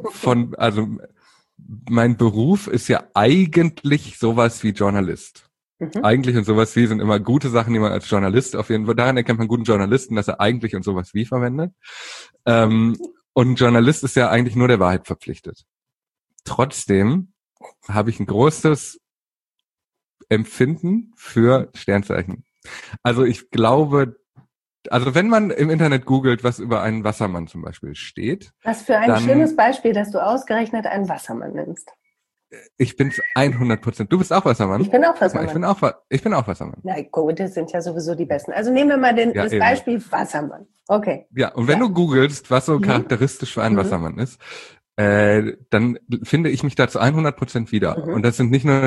mein Beruf ist ja eigentlich sowas wie Journalist. Eigentlich und sowas wie sind immer gute Sachen, die man als Journalist auf jeden Fall, daran erkennt man guten Journalisten, dass er eigentlich und sowas wie verwendet. Und ein Journalist ist ja eigentlich nur der Wahrheit verpflichtet. Trotzdem habe ich ein großes Empfinden für Sternzeichen. Also ich glaube, Also wenn man im Internet googelt, was über einen Wassermann zum Beispiel steht. Was für ein schönes Beispiel, dass du ausgerechnet einen Wassermann nimmst. Ich bin's 100%. Du bist auch Wassermann? Ich bin auch Wassermann. Ich bin auch Wassermann. Na gut, das sind ja sowieso die Besten. Also nehmen wir mal das Beispiel Wassermann. Okay. Ja, und wenn du googelst, was so charakteristisch für einen Wassermann ist, dann finde ich mich da zu 100% wieder. Und das sind nicht nur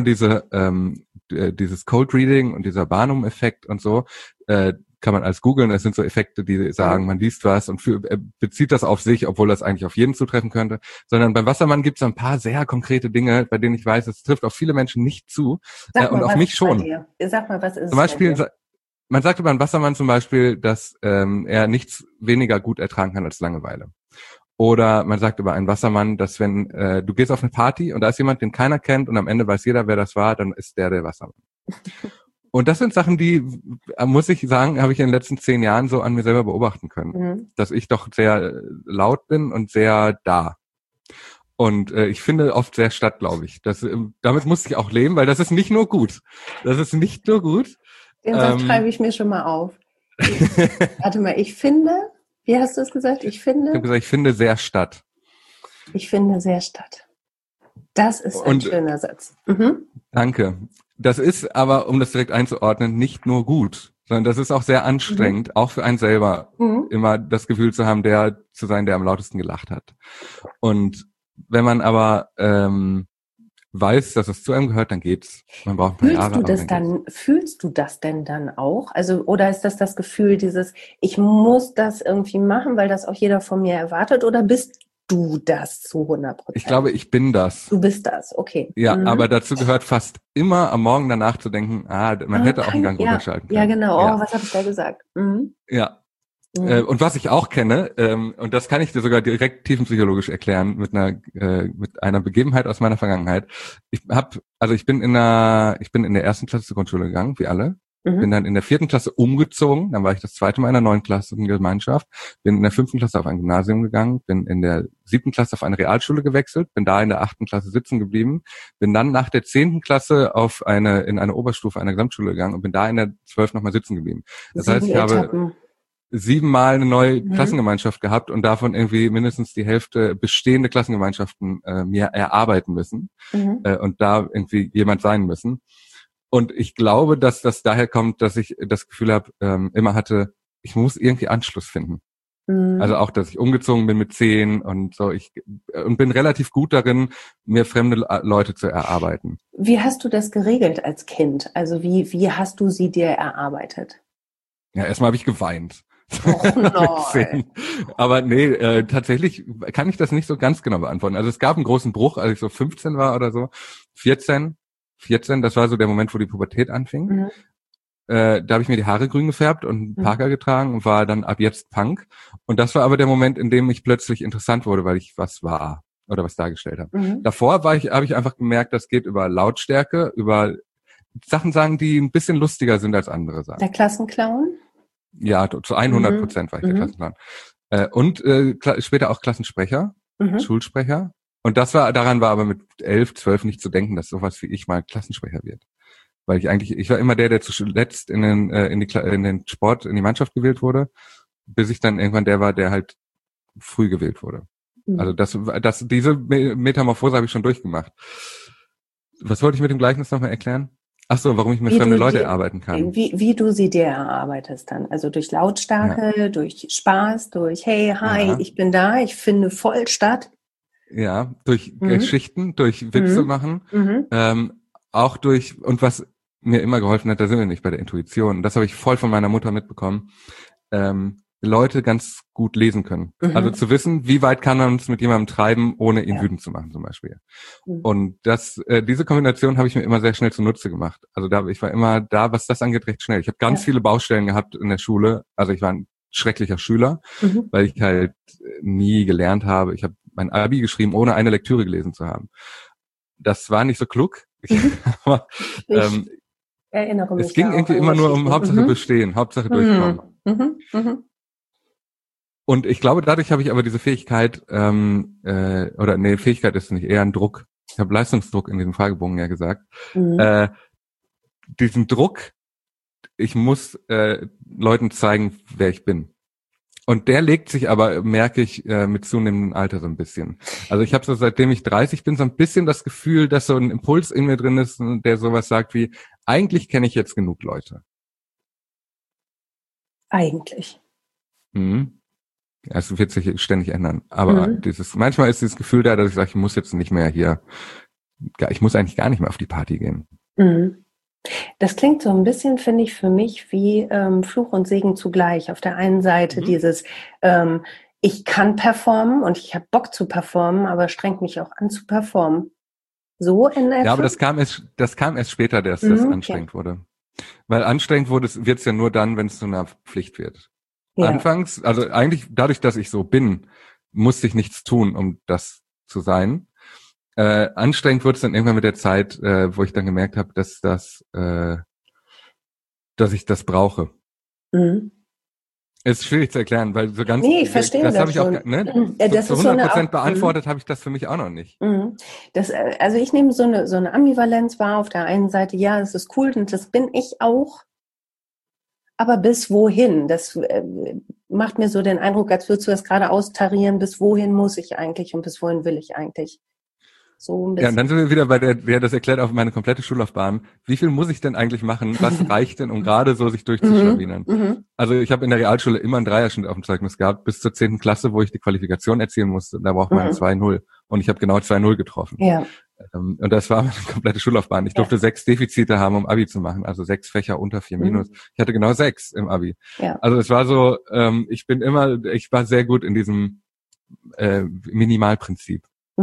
dieses Cold Reading und dieser Barnum-Effekt und so, kann man als googeln. Das sind so Effekte, die sagen, man liest was und bezieht das auf sich, obwohl das eigentlich auf jeden zutreffen könnte. Sondern beim Wassermann gibt es ein paar sehr konkrete Dinge, bei denen ich weiß, es trifft auf viele Menschen nicht zu. Und auf mich schon. Sag mal, was ist zum Beispiel, man sagt über einen Wassermann zum Beispiel, dass er nichts weniger gut ertragen kann als Langeweile. Oder man sagt über einen Wassermann, dass wenn du gehst auf eine Party und da ist jemand, den keiner kennt und am Ende weiß jeder, wer das war, dann ist der Wassermann. Und das sind Sachen, die, muss ich sagen, habe ich in den letzten 10 Jahren so an mir selber beobachten können. Dass ich doch sehr laut bin und sehr da. Und ich finde oft sehr statt, glaube ich. Damit muss ich auch leben, weil das ist nicht nur gut. Das ist nicht nur gut. Den Satz schreibe ich mir schon mal auf. Warte mal, ich finde, wie hast du es gesagt? Ich habe gesagt, ich finde sehr statt. Ich finde sehr statt. Das ist ein schöner Satz. Danke. Das ist aber, um das direkt einzuordnen, nicht nur gut, sondern das ist auch sehr anstrengend, auch für einen selber, immer das Gefühl zu haben, der zu sein, der am lautesten gelacht hat. Und wenn man aber weiß, dass es zu einem gehört, dann geht's. Man braucht ein paar Jahre. Fühlst du das denn dann auch? Also, oder ist das Gefühl ich muss das irgendwie machen, weil das auch jeder von mir erwartet, oder bist du das zu 100%? Ich glaube, ich bin das. Du bist das, okay. Ja, aber dazu gehört fast immer am Morgen danach zu denken, man hätte auch einen Gang runterschalten können. Ja, genau. Was habe ich da gesagt? Ja. Und was ich auch kenne, und das kann ich dir sogar direkt tiefenpsychologisch erklären mit einer Begebenheit aus meiner Vergangenheit. Ich bin in der ersten Klasse zur Grundschule gegangen, wie alle. Bin dann in der 4. Klasse umgezogen, dann war ich das zweite Mal in der 9. Klasse in Gemeinschaft, bin in der 5. Klasse auf ein Gymnasium gegangen, bin in der 7. Klasse auf eine Realschule gewechselt, bin da in der 8. Klasse sitzen geblieben, bin dann nach der 10. Klasse in eine Oberstufe einer Gesamtschule gegangen und bin da in der 12 nochmal sitzen geblieben. Das heißt, ich habe 7 Mal eine neue Klassengemeinschaft gehabt und davon irgendwie mindestens die Hälfte bestehende Klassengemeinschaften mir erarbeiten müssen und da irgendwie jemand sein müssen. Und ich glaube, dass das daher kommt, dass ich das Gefühl habe, immer hatte, ich muss irgendwie Anschluss finden. Also auch, dass ich umgezogen bin mit 10 und so. Und bin relativ gut darin, mir fremde Leute zu erarbeiten. Wie hast du das geregelt als Kind? Also wie hast du sie dir erarbeitet? Ja, erstmal habe ich geweint. Oh nein. Aber nee, tatsächlich kann ich das nicht so ganz genau beantworten. Also es gab einen großen Bruch, als ich so 15 war oder so. 14, das war so der Moment, wo die Pubertät anfing. Da habe ich mir die Haare grün gefärbt und einen Parker getragen und war dann ab jetzt Punk. Und das war aber der Moment, in dem ich plötzlich interessant wurde, weil ich was war oder was dargestellt habe. Davor habe ich einfach gemerkt, das geht über Lautstärke, über Sachen sagen, die ein bisschen lustiger sind als andere Sachen. Der Klassenclown? Ja, zu 100% war ich der Klassenclown. Und später auch Klassensprecher, Schulsprecher. Und daran war aber mit 11, 12 nicht zu denken, dass sowas wie ich mal Klassensprecher wird. Weil ich war immer der zuletzt in den Sport, in die Mannschaft gewählt wurde, bis ich dann irgendwann der war, der halt früh gewählt wurde. Also diese Metamorphose habe ich schon durchgemacht. Was wollte ich mit dem Gleichnis nochmal erklären? Ach so, warum ich mir fremde Leute erarbeiten kann. Wie du sie dir erarbeitest dann. Also durch Lautstärke, durch Spaß, durch hey, hi, ich bin da, ich finde voll statt. Ja, durch Geschichten, durch Witze machen, auch durch, und was mir immer geholfen hat, da sind wir nicht bei der Intuition, das habe ich voll von meiner Mutter mitbekommen, Leute ganz gut lesen können. Also zu wissen, wie weit kann man es mit jemandem treiben, ohne ihn wütend zu machen zum Beispiel. Und diese Kombination habe ich mir immer sehr schnell zunutze gemacht. Also ich war immer da, was das angeht, recht schnell. Ich habe ganz viele Baustellen gehabt in der Schule. Also ich war ein schrecklicher Schüler, weil ich halt nie gelernt habe. Ich habe mein Abi geschrieben, ohne eine Lektüre gelesen zu haben. Das war nicht so klug. Aber erinnere mich. Es ging irgendwie immer nur um Hauptsache bestehen, Hauptsache durchkommen. Und ich glaube, dadurch habe ich aber diese Fähigkeit, Fähigkeit ist nicht, eher ein Druck. Ich habe Leistungsdruck in diesem Fragebogen ja gesagt. Diesen Druck, ich muss Leuten zeigen, wer ich bin. Und der legt sich aber, merke ich, mit zunehmendem Alter so ein bisschen. Also ich habe so, seitdem ich 30 bin, so ein bisschen das Gefühl, dass so ein Impuls in mir drin ist, der sowas sagt wie, eigentlich kenne ich jetzt genug Leute. Eigentlich. Mhm. Ja, es wird sich ständig ändern. Aber manchmal ist dieses Gefühl da, dass ich sage, ich muss jetzt nicht mehr hier, ich muss eigentlich gar nicht mehr auf die Party gehen. Mhm. Das klingt so ein bisschen, finde ich, für mich wie Fluch und Segen zugleich. Auf der einen Seite dieses, ich kann performen und ich habe Bock zu performen, aber strengt mich auch an zu performen. So in etwa? Ja, aber das kam erst später, dass das anstrengend wurde. Weil anstrengend wird es ja nur dann, wenn es zu einer Pflicht wird. Ja. Anfangs, also eigentlich dadurch, dass ich so bin, musste ich nichts tun, um das zu sein. Anstrengend wurde es dann irgendwann mit der Zeit, wo ich dann gemerkt habe, dass ich das brauche. Mhm. Ist schwierig zu erklären, weil so ganz. Nee, ich verstehe das habe ich schon. auch, ne? Das zu 100% beantwortet habe ich das für mich auch noch nicht. Also ich nehme so eine Ambivalenz wahr. Auf der einen Seite, ja, es ist cool und das bin ich auch. Aber bis wohin? Das macht mir so den Eindruck, als würdest du das gerade austarieren. Bis wohin muss ich eigentlich und bis wohin will ich eigentlich? So ein bisschen. Ja, und dann sind wir wieder bei wer das erklärt auf meine komplette Schullaufbahn. Wie viel muss ich denn eigentlich machen? Was reicht denn, um gerade so sich durchzuschlawinern? Also ich habe in der Realschule immer einen Dreierschnitt auf dem Zeugnis gehabt, bis zur 10. Klasse, wo ich die Qualifikation erzielen musste. Da braucht man ein 2,0. Und ich habe genau 2,0 getroffen. Ja. Und das war meine komplette Schullaufbahn. Ich durfte 6 Defizite haben, um Abi zu machen. Also 6 Fächer unter 4 Minus. Ich hatte genau 6 im Abi. Ja. Also es war so, ich war sehr gut in diesem Minimalprinzip.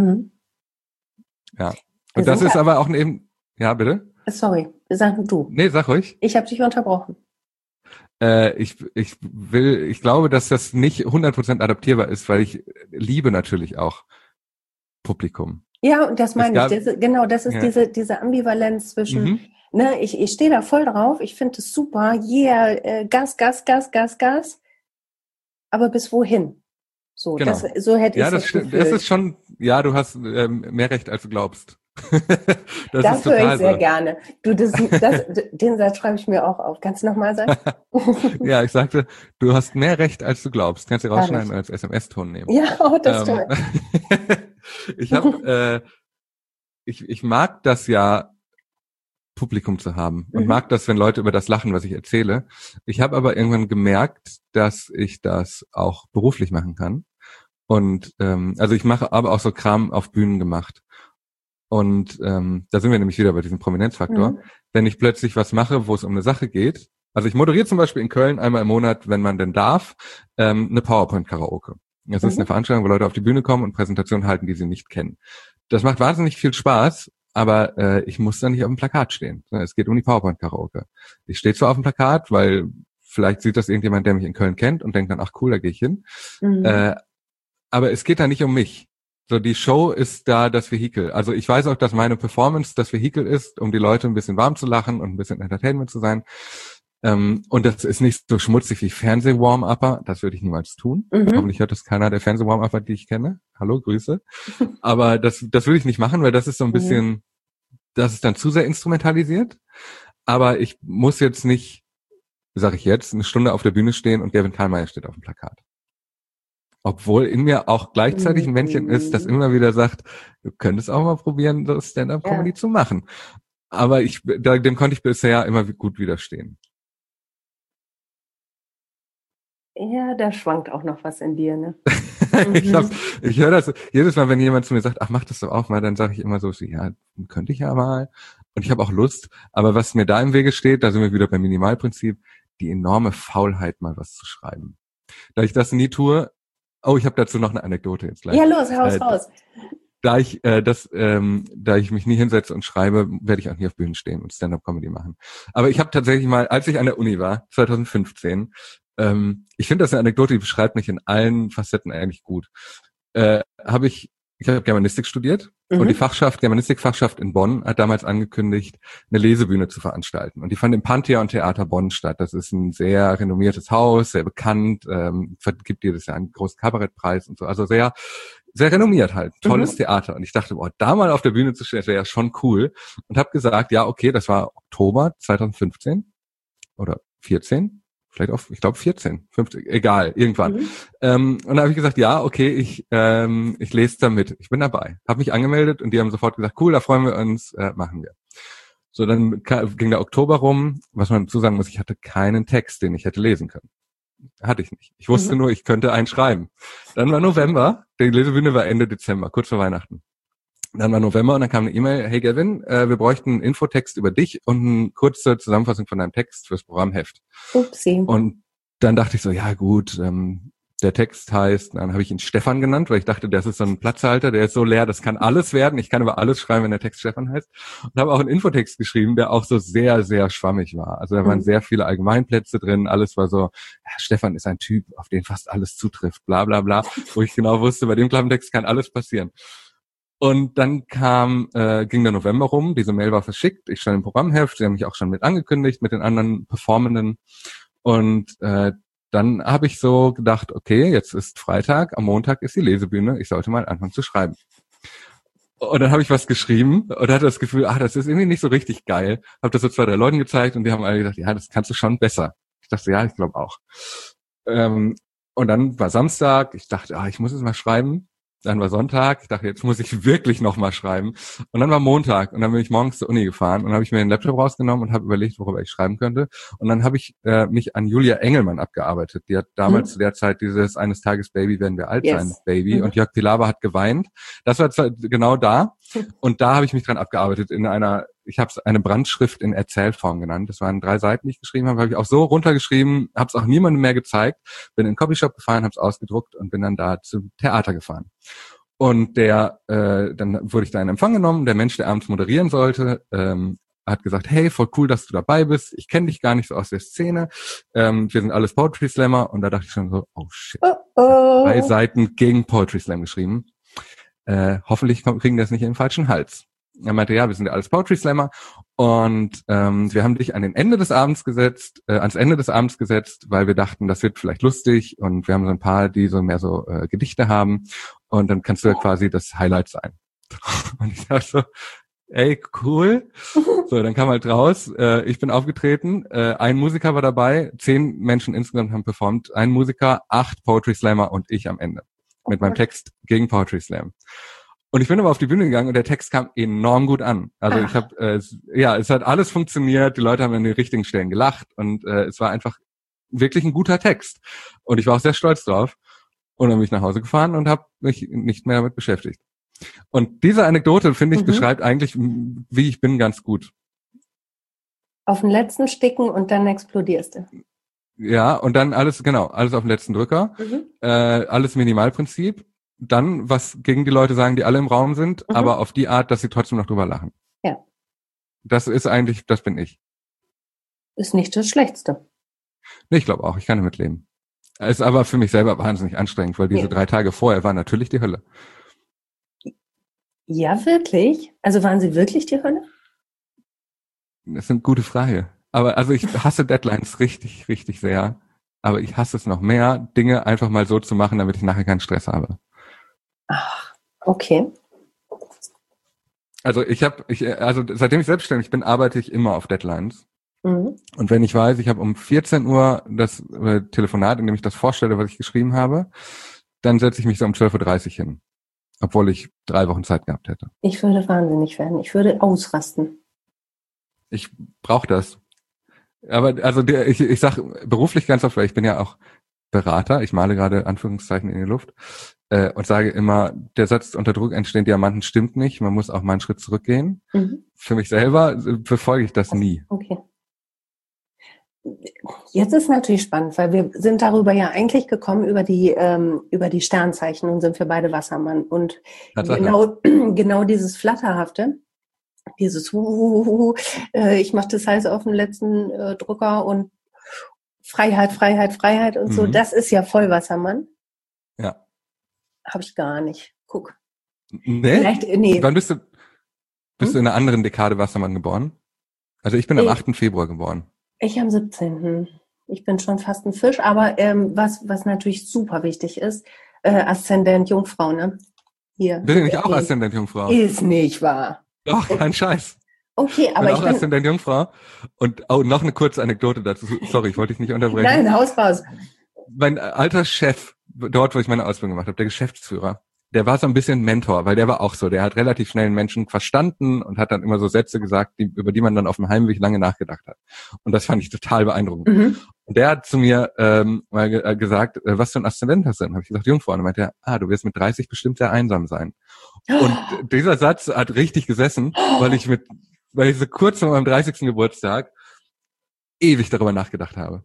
Ja. Und das ist aber auch eben, ja, bitte? Sorry, sag du. Nee, sag ruhig. Ich habe dich unterbrochen. Ich glaube, dass das nicht 100% adaptierbar ist, weil ich liebe natürlich auch Publikum. Ja, und das meine ich. Das ist diese Ambivalenz zwischen, ne, ich stehe da voll drauf, ich finde es super, Gas. Aber bis wohin? So, genau. So hätte ich es. Ja, das stimmt. Das ist schon, ja, du hast mehr Recht, als du glaubst. Das höre ich sehr gerne. Den Satz schreibe ich mir auch auf. Kannst du nochmal sagen? Ja, ich sagte, du hast mehr Recht, als du glaubst. Kannst du rausschneiden und als SMS-Ton nehmen. Ja, das toll. Ich mag das ja, Publikum zu haben und mag das, wenn Leute über das lachen, was ich erzähle. Ich habe aber irgendwann gemerkt, dass ich das auch beruflich machen kann. Und also ich mache aber auch so Kram auf Bühnen gemacht. Und da sind wir nämlich wieder bei diesem Prominenzfaktor. Wenn ich plötzlich was mache, wo es um eine Sache geht, also ich moderiere zum Beispiel in Köln einmal im Monat, wenn man denn darf, eine PowerPoint-Karaoke. Das ist eine Veranstaltung, wo Leute auf die Bühne kommen und Präsentationen halten, die sie nicht kennen. Das macht wahnsinnig viel Spaß, aber ich muss da nicht auf dem Plakat stehen. Es geht um die PowerPoint-Karaoke. Ich stehe zwar auf dem Plakat, weil vielleicht sieht das irgendjemand, der mich in Köln kennt und denkt dann, ach cool, da gehe ich hin. Aber es geht da nicht um mich. So, die Show ist da das Vehikel. Also ich weiß auch, dass meine Performance das Vehikel ist, um die Leute ein bisschen warm zu lachen und ein bisschen Entertainment zu sein. Und das ist nicht so schmutzig wie Fernseh-Warm-Upper. Das würde ich niemals tun. Hoffentlich hört das keiner der Fernseh-Warm-Upper, die ich kenne. Hallo, Grüße. Aber das würde ich nicht machen, weil das ist so ein bisschen, das ist dann zu sehr instrumentalisiert. Aber ich muss jetzt nicht, sage ich jetzt, eine Stunde auf der Bühne stehen und Gavin Kallmeier steht auf dem Plakat. Obwohl in mir auch gleichzeitig ein Männchen ist, das immer wieder sagt, du könntest auch mal probieren, so Stand-up-Comedy zu machen. Aber dem konnte ich bisher immer gut widerstehen. Ja, da schwankt auch noch was in dir, ne? Ich höre das jedes Mal, wenn jemand zu mir sagt, ach, mach das doch auch mal, dann sage ich immer so, ja, könnte ich ja mal. Und ich habe auch Lust. Aber was mir da im Wege steht, da sind wir wieder beim Minimalprinzip, die enorme Faulheit, mal was zu schreiben. Da ich das nie tue, ich habe dazu noch eine Anekdote jetzt gleich. Ja, los, haus raus. Da ich mich nie hinsetze und schreibe, werde ich auch nie auf Bühnen stehen und Stand-up-Comedy machen. Aber ich habe tatsächlich mal, als ich an der Uni war, 2015, ich finde das eine Anekdote, die beschreibt mich in allen Facetten eigentlich gut. Ich habe Germanistik studiert und die Germanistikfachschaft in Bonn hat damals angekündigt, eine Lesebühne zu veranstalten. Und die fand im Pantheon Theater Bonn statt. Das ist ein sehr renommiertes Haus, sehr bekannt, gibt jedes Jahr einen großen Kabarettpreis und so. Also sehr, sehr renommiert halt. Tolles Theater. Und ich dachte, da mal auf der Bühne zu stehen, das wäre ja schon cool. Und habe gesagt, ja, okay, das war Oktober 2015. oder 14, vielleicht auch, ich glaube 14, 15, egal, irgendwann. Und da habe ich gesagt, ja, okay, ich lese da mit, ich bin dabei. Habe mich angemeldet und die haben sofort gesagt, cool, da freuen wir uns, machen wir. So, dann ging der Oktober rum, was man dazu sagen muss, ich hatte keinen Text, den ich hätte lesen können. Hatte ich nicht. Ich wusste nur, ich könnte einen schreiben. Dann war November, die Lesebühne war Ende Dezember, kurz vor Weihnachten. Dann war November und dann kam eine E-Mail, hey Gavin, wir bräuchten einen Infotext über dich und eine kurze Zusammenfassung von deinem Text fürs Programmheft. Upsi. Und dann dachte ich so, ja gut, der Text heißt, dann habe ich ihn Stefan genannt, weil ich dachte, das ist so ein Platzhalter, der ist so leer, das kann alles werden. Ich kann über alles schreiben, wenn der Text Stefan heißt. Und habe auch einen Infotext geschrieben, der auch so sehr, sehr schwammig war. Also da waren sehr viele Allgemeinplätze drin. Alles war so, ja, Stefan ist ein Typ, auf den fast alles zutrifft, bla bla bla. Wo ich genau wusste, bei dem Klappentext kann alles passieren. Und dann ging der November rum, diese Mail war verschickt, ich stand im Programmheft, sie haben mich auch schon mit angekündigt, mit den anderen Performenden. Und dann habe ich so gedacht, okay, jetzt ist Freitag, am Montag ist die Lesebühne, ich sollte mal anfangen zu schreiben. Und dann habe ich was geschrieben und hatte das Gefühl, das ist irgendwie nicht so richtig geil. Habe das so 2, 3 Leuten gezeigt und die haben alle gesagt, ja, das kannst du schon besser. Ich dachte, ja, ich glaube auch. Und dann war Samstag, ich dachte, ich muss es mal schreiben. Dann war Sonntag, ich dachte, jetzt muss ich wirklich nochmal schreiben. Und dann war Montag und dann bin ich morgens zur Uni gefahren und habe ich mir den Laptop rausgenommen und habe überlegt, worüber ich schreiben könnte. Und dann habe ich mich an Julia Engelmann abgearbeitet. Die hat damals zu der Zeit dieses Eines Tages Baby werden wir alt sein, Baby. Und Jörg Pilawa hat geweint. Das war genau da. Und da habe ich mich dran abgearbeitet ich habe es eine Brandschrift in Erzählform genannt. Das waren 3 Seiten, die ich geschrieben habe. Habe ich auch so runtergeschrieben, habe es auch niemandem mehr gezeigt. Bin in den Copyshop gefahren, habe es ausgedruckt und bin dann da zum Theater gefahren. Und dann wurde ich da in Empfang genommen. Der Mensch, der abends moderieren sollte, hat gesagt, hey, voll cool, dass du dabei bist. Ich kenne dich gar nicht so aus der Szene. Wir sind alles Poetry Slammer. Und da dachte ich schon so, oh shit. 3 Seiten gegen Poetry Slam geschrieben. Hoffentlich kriegen wir das nicht in den falschen Hals. Er meinte, ja, wir sind ja alles Poetry Slammer und wir haben dich ans Ende des Abends gesetzt, weil wir dachten, das wird vielleicht lustig und wir haben so ein paar, die so mehr so Gedichte haben und dann kannst du ja quasi das Highlight sein. Und ich dachte so, ey, cool. So, dann kam halt raus, ich bin aufgetreten, ein Musiker war dabei, 10 Menschen insgesamt haben performt, ein Musiker, 8 Poetry Slammer und ich am Ende mit meinem Text gegen Poetry Slam. Und ich bin aber auf die Bühne gegangen und der Text kam enorm gut an. Also ich habe, es hat alles funktioniert, die Leute haben an den richtigen Stellen gelacht und es war einfach wirklich ein guter Text. Und ich war auch sehr stolz drauf. Und dann bin ich nach Hause gefahren und habe mich nicht mehr damit beschäftigt. Und diese Anekdote, finde ich, beschreibt eigentlich, wie ich bin, ganz gut. Auf den letzten sticken und dann explodierst du. Ja, und dann alles auf den letzten Drücker. Alles Minimalprinzip. Dann, was gegen die Leute sagen, die alle im Raum sind, aber auf die Art, dass sie trotzdem noch drüber lachen. Ja. Das bin ich. Ist nicht das Schlechteste. Nee, ich glaube auch, ich kann damit leben. Ist aber für mich selber wahnsinnig anstrengend, weil diese 3 Tage vorher war natürlich die Hölle. Ja, wirklich? Also waren sie wirklich die Hölle? Das ist eine gute Frage. Aber also ich hasse Deadlines richtig, richtig sehr. Aber ich hasse es noch mehr, Dinge einfach mal so zu machen, damit ich nachher keinen Stress habe. Ach, okay. Also seitdem ich selbstständig bin, arbeite ich immer auf Deadlines. Und wenn ich weiß, ich habe um 14 Uhr das Telefonat, in dem ich das vorstelle, was ich geschrieben habe, dann setze ich mich so um 12.30 Uhr hin. Obwohl ich 3 Wochen Zeit gehabt hätte. Ich würde wahnsinnig werden. Ich würde ausrasten. Ich brauche das. Aber also ich sage beruflich ganz oft, weil ich bin ja auch Berater, ich male gerade Anführungszeichen in die Luft und sage immer, der Satz unter Druck entstehen Diamanten stimmt nicht, man muss auch mal einen Schritt zurückgehen. Für mich selber befolge ich das nie. Okay. Jetzt ist natürlich spannend, weil wir sind darüber ja eigentlich gekommen über die Sternzeichen und sind für beide Wassermann und genau dieses Flatterhafte, dieses ich mache das heiß auf dem letzten Drucker und Freiheit und so, das ist ja voll Wassermann. Ja. Habe ich gar nicht. Guck. Nee? Wann bist du in einer anderen Dekade Wassermann geboren? Also ich bin am 8. Februar geboren. Ich am 17. Ich bin schon fast ein Fisch, aber was natürlich super wichtig ist, Aszendent Jungfrau, ne? Hier. Bin ich nicht auch Aszendent Jungfrau? Ist nicht wahr. Doch, kein Scheiß. Okay, aber bin auch Aszendent Jungfrau. Und noch eine kurze Anekdote dazu. Sorry, ich wollte dich nicht unterbrechen. Nein, Haus raus. Mein alter Chef, dort, wo ich meine Ausbildung gemacht habe, der Geschäftsführer, der war so ein bisschen Mentor, weil der war auch so. Der hat relativ schnell einen Menschen verstanden und hat dann immer so Sätze gesagt, über die man dann auf dem Heimweg lange nachgedacht hat. Und das fand ich total beeindruckend. Mhm. Und der hat zu mir mal gesagt, was für ein Aszendent hast du denn? Habe ich gesagt, Jungfrau. Und er meinte, du wirst mit 30 bestimmt sehr einsam sein. Und dieser Satz hat richtig gesessen, weil ich so kurz vor meinem 30. Geburtstag ewig darüber nachgedacht habe.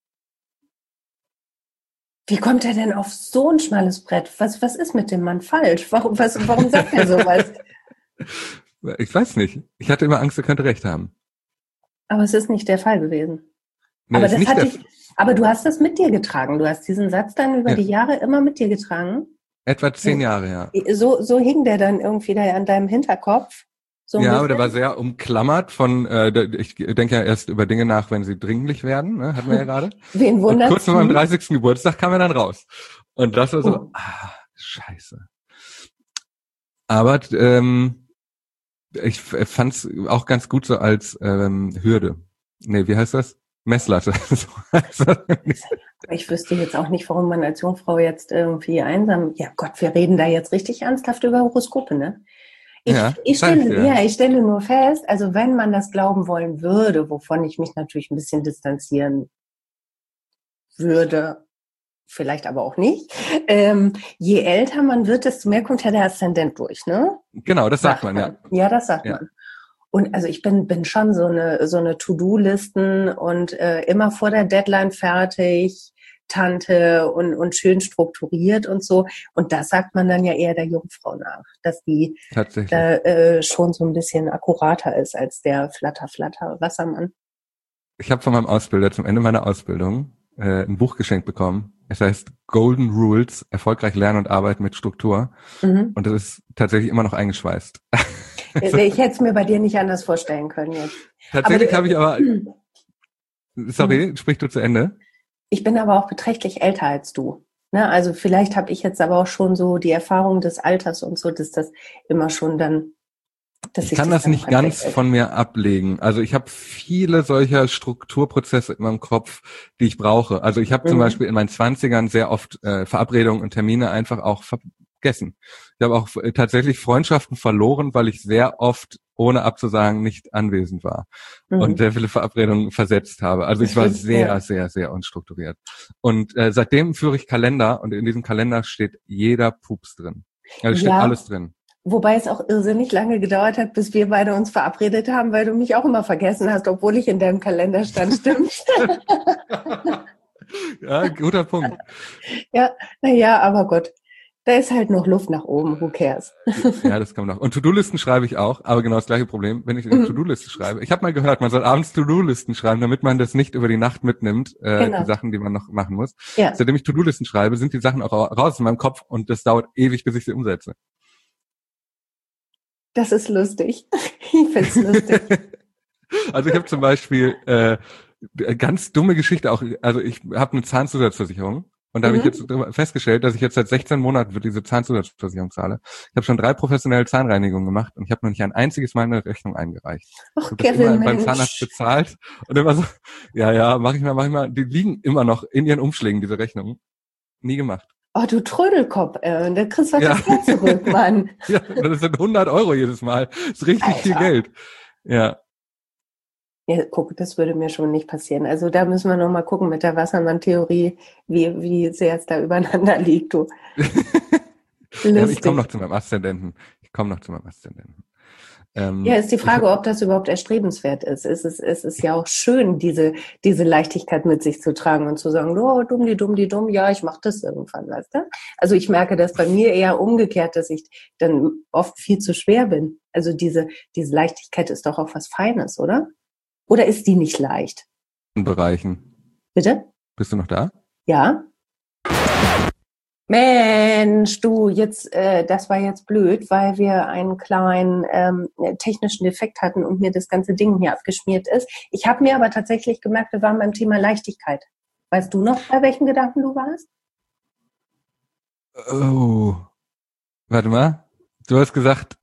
Wie kommt er denn auf so ein schmales Brett? Was ist mit dem Mann falsch? Warum sagt er sowas? Ich weiß nicht. Ich hatte immer Angst, er könnte recht haben. Aber es ist nicht der Fall gewesen. Nee, aber du hast das mit dir getragen. Du hast diesen Satz dann über die Jahre immer mit dir getragen. Etwa 10 Jahre, ja. So hing der dann irgendwie da an deinem Hinterkopf. So ja, aber der war sehr umklammert von, ich denke ja erst über Dinge nach, wenn sie dringlich werden, ne? Hatten wir ja gerade. Wen wundert's? Kurz vor meinem 30. Geburtstag kam er dann raus. Und das war so, scheiße. Aber ich fand's auch ganz gut so als Hürde. Nee, wie heißt das? Messlatte. Ich wüsste jetzt auch nicht, warum man als Jungfrau jetzt irgendwie einsam... Ja Gott, wir reden da jetzt richtig ernsthaft über Horoskope, ne? Ich stelle nur fest, also wenn man das glauben wollen würde, wovon ich mich natürlich ein bisschen distanzieren würde, vielleicht aber auch nicht, je älter man wird, desto mehr kommt ja der Aszendent durch, ne? Genau, das sagt man, ja. Ja, das sagt man. Und also ich bin schon so eine To-Do-Listen und immer vor der Deadline fertig, Tante und schön strukturiert und so. Und das sagt man dann ja eher der Jungfrau nach, dass die schon so ein bisschen akkurater ist als der Flatter Wassermann. Ich habe von meinem Ausbilder zum Ende meiner Ausbildung ein Buch geschenkt bekommen. Es heißt Golden Rules, erfolgreich lernen und arbeiten mit Struktur. Mhm. Und das ist tatsächlich immer noch eingeschweißt. Ich hätte es mir bei dir nicht anders vorstellen können jetzt. Tatsächlich habe ich aber... Sorry, sprich du zu Ende. Ich bin aber auch beträchtlich älter als du. Ne? Also vielleicht habe ich jetzt aber auch schon so die Erfahrung des Alters und so, dass das immer schon dann... Ich kann das nicht ganz von mir ablegen. Also ich habe viele solcher Strukturprozesse in meinem Kopf, die ich brauche. Also ich habe zum Beispiel in meinen 20ern sehr oft Verabredungen und Termine einfach auch vergessen. Ich habe auch tatsächlich Freundschaften verloren, weil ich sehr oft, ohne abzusagen, nicht anwesend war und sehr viele Verabredungen versetzt habe. Also ich war sehr, sehr, sehr unstrukturiert. Und seitdem führe ich Kalender und in diesem Kalender steht jeder Pups drin. Also steht alles drin. Wobei es auch irrsinnig lange gedauert hat, bis wir beide uns verabredet haben, weil du mich auch immer vergessen hast, obwohl ich in deinem Kalender stand, stimmt? Ja, guter Punkt. Ja, naja, aber Gott, da ist halt noch Luft nach oben, who cares? Ja, das kann man auch. Und To-Do-Listen schreibe ich auch, aber genau das gleiche Problem, wenn ich eine To-Do-Liste schreibe. Ich habe mal gehört, man soll abends To-Do-Listen schreiben, damit man das nicht über die Nacht mitnimmt, die Sachen, die man noch machen muss. Ja. Seitdem ich To-Do-Listen schreibe, sind die Sachen auch raus in meinem Kopf und das dauert ewig, bis ich sie umsetze. Das ist lustig. Ich find's lustig. Also ich habe zum Beispiel ganz dumme Geschichte auch, also ich habe eine Zahnzusatzversicherung und da habe ich jetzt festgestellt, dass ich jetzt seit 16 Monaten für diese Zahnzusatzversicherung zahle. Ich habe schon 3 professionelle Zahnreinigungen gemacht und ich habe noch nicht ein einziges Mal eine Rechnung eingereicht. Ach, ich habe das immer beim Zahnarzt bezahlt und immer so, ja, mach ich mal. Die liegen immer noch in ihren Umschlägen, diese Rechnungen. Nie gemacht. Oh, du Trödelkopf, da kriegst du das Geld zurück, Mann. Ja, das sind 100 € jedes Mal. Das ist richtig viel Geld. Ja. Ja, guck, das würde mir schon nicht passieren. Also da müssen wir noch mal gucken mit der Wassermann-Theorie, wie sehr es da übereinander liegt, du. Ja, ich komme noch zu meinem Aszendenten. Ja, ist die Frage, ob das überhaupt erstrebenswert ist. Es ist ja auch schön, diese Leichtigkeit mit sich zu tragen und zu sagen, oh, dumm, ja, ich mache das irgendwann, weißt du? Also ich merke das bei mir eher umgekehrt, dass ich dann oft viel zu schwer bin. Also diese Leichtigkeit ist doch auch was Feines, oder? Oder ist die nicht leicht? In Bereichen. Bitte? Bist du noch da? Ja. Mensch, du, das war jetzt blöd, weil wir einen kleinen technischen Defekt hatten und mir das ganze Ding hier abgeschmiert ist. Ich habe mir aber tatsächlich gemerkt, wir waren beim Thema Leichtigkeit. Weißt du noch, bei welchen Gedanken du warst? Oh, warte mal. Du hast gesagt,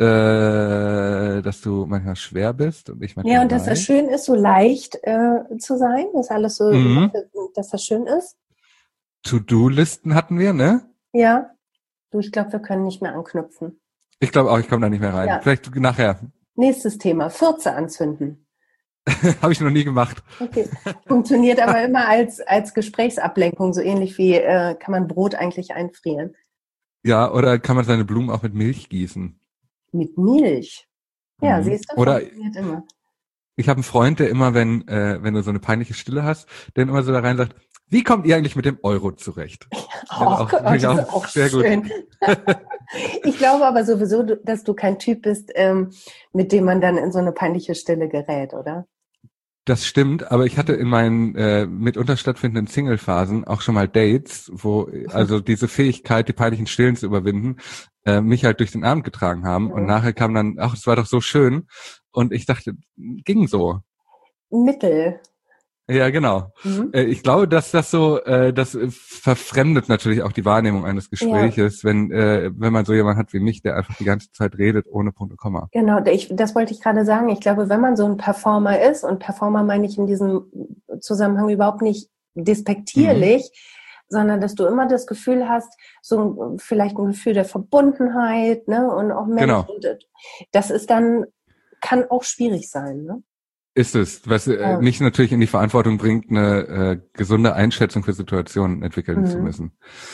dass du manchmal schwer bist und ich manchmal Ja, und dass das schön ist, so leicht zu sein, dass alles so, dass das schön ist. To-Do-Listen hatten wir, ne? Ja. Du, ich glaube, wir können nicht mehr anknüpfen. Ich glaube auch, ich komme da nicht mehr rein. Ja. Vielleicht nachher. Nächstes Thema, Fürze anzünden. Habe ich noch nie gemacht. Okay. Funktioniert aber immer als Gesprächsablenkung, so ähnlich wie kann man Brot eigentlich einfrieren. Ja, oder kann man seine Blumen auch mit Milch gießen? Mit Milch? Ja, siehst du, oder funktioniert immer. Ich habe einen Freund, der immer, wenn du so eine peinliche Stille hast, der immer so da rein sagt, wie kommt ihr eigentlich mit dem Euro zurecht? Das ist auch sehr schön. Gut. Ich glaube aber sowieso, dass du kein Typ bist, mit dem man dann in so eine peinliche Stille gerät, oder? Das stimmt, aber ich hatte in meinen mitunter stattfindenden Single-Phasen auch schon mal Dates, wo also diese Fähigkeit, die peinlichen Stillen zu überwinden, mich halt durch den Abend getragen haben. Und nachher kam dann, ach, es war doch so schön. Und ich dachte, ging so. Mittel. Ja, genau. Ich glaube, dass das so, das verfremdet natürlich auch die Wahrnehmung eines Gespräches, wenn man so jemanden hat wie mich, der einfach die ganze Zeit redet, ohne Punkt und Komma. Genau, das wollte ich gerade sagen. Ich glaube, wenn man so ein Performer ist, und Performer meine ich in diesem Zusammenhang überhaupt nicht despektierlich, sondern dass du immer das Gefühl hast, so vielleicht ein Gefühl der Verbundenheit, ne, und auch Mensch. Genau. Das ist dann, kann auch schwierig sein, ne? Ist es, was mich natürlich in die Verantwortung bringt, eine gesunde Einschätzung für Situationen entwickeln zu müssen.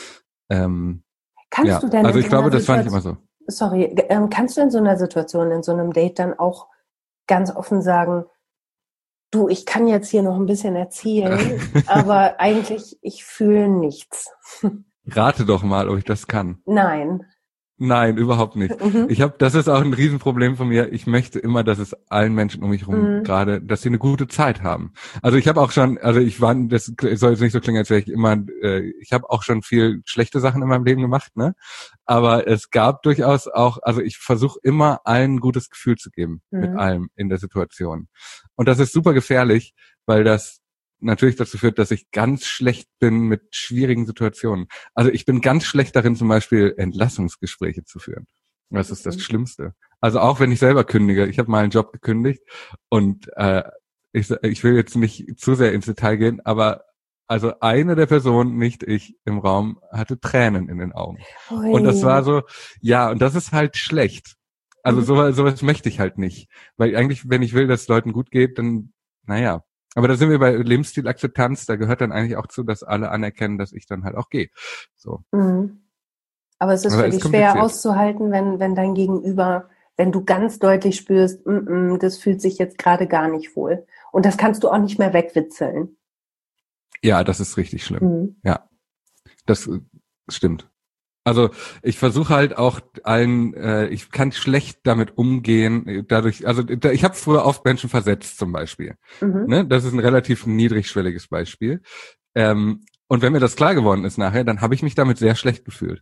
Kannst du denn also ich glaube, das war nicht immer so. Sorry, kannst du in so einer Situation, in so einem Date dann auch ganz offen sagen, du, ich kann jetzt hier noch ein bisschen erzählen, aber eigentlich, ich fühle nichts. Rate doch mal, ob ich das kann. Nein, überhaupt nicht. Das ist auch ein Riesenproblem von mir. Ich möchte immer, dass es allen Menschen um mich herum gerade, dass sie eine gute Zeit haben. Also ich habe auch schon, das soll jetzt nicht so klingen, als wäre ich immer, ich habe auch schon viel schlechte Sachen in meinem Leben gemacht, ne? Aber es gab durchaus auch, also ich versuche immer allen ein gutes Gefühl zu geben mit allem in der Situation. Und das ist super gefährlich, weil das natürlich dazu führt, dass ich ganz schlecht bin mit schwierigen Situationen. Also ich bin ganz schlecht darin, zum Beispiel Entlassungsgespräche zu führen. Das ist das Schlimmste. Also auch wenn ich selber kündige. Ich habe mal einen Job gekündigt und ich will jetzt nicht zu sehr ins Detail gehen, aber also eine der Personen, nicht ich, im Raum hatte Tränen in den Augen. Ui. Und das war so, ja, und das ist halt schlecht. Also sowas möchte ich halt nicht. Weil eigentlich, wenn ich will, dass es Leuten gut geht, dann, naja. Aber da sind wir bei Lebensstilakzeptanz, da gehört dann eigentlich auch zu, dass alle anerkennen, dass ich dann halt auch gehe. So. Aber es ist für dich schwer auszuhalten, wenn dein Gegenüber, wenn du ganz deutlich spürst, das fühlt sich jetzt gerade gar nicht wohl. Und das kannst du auch nicht mehr wegwitzeln. Ja, das ist richtig schlimm. Ja, das stimmt. Also ich versuche halt auch ich kann schlecht damit umgehen, dadurch, also ich habe früher oft Menschen versetzt zum Beispiel. Ne? Das ist ein relativ niedrigschwelliges Beispiel. Und wenn mir das klar geworden ist nachher, dann habe ich mich damit sehr schlecht gefühlt.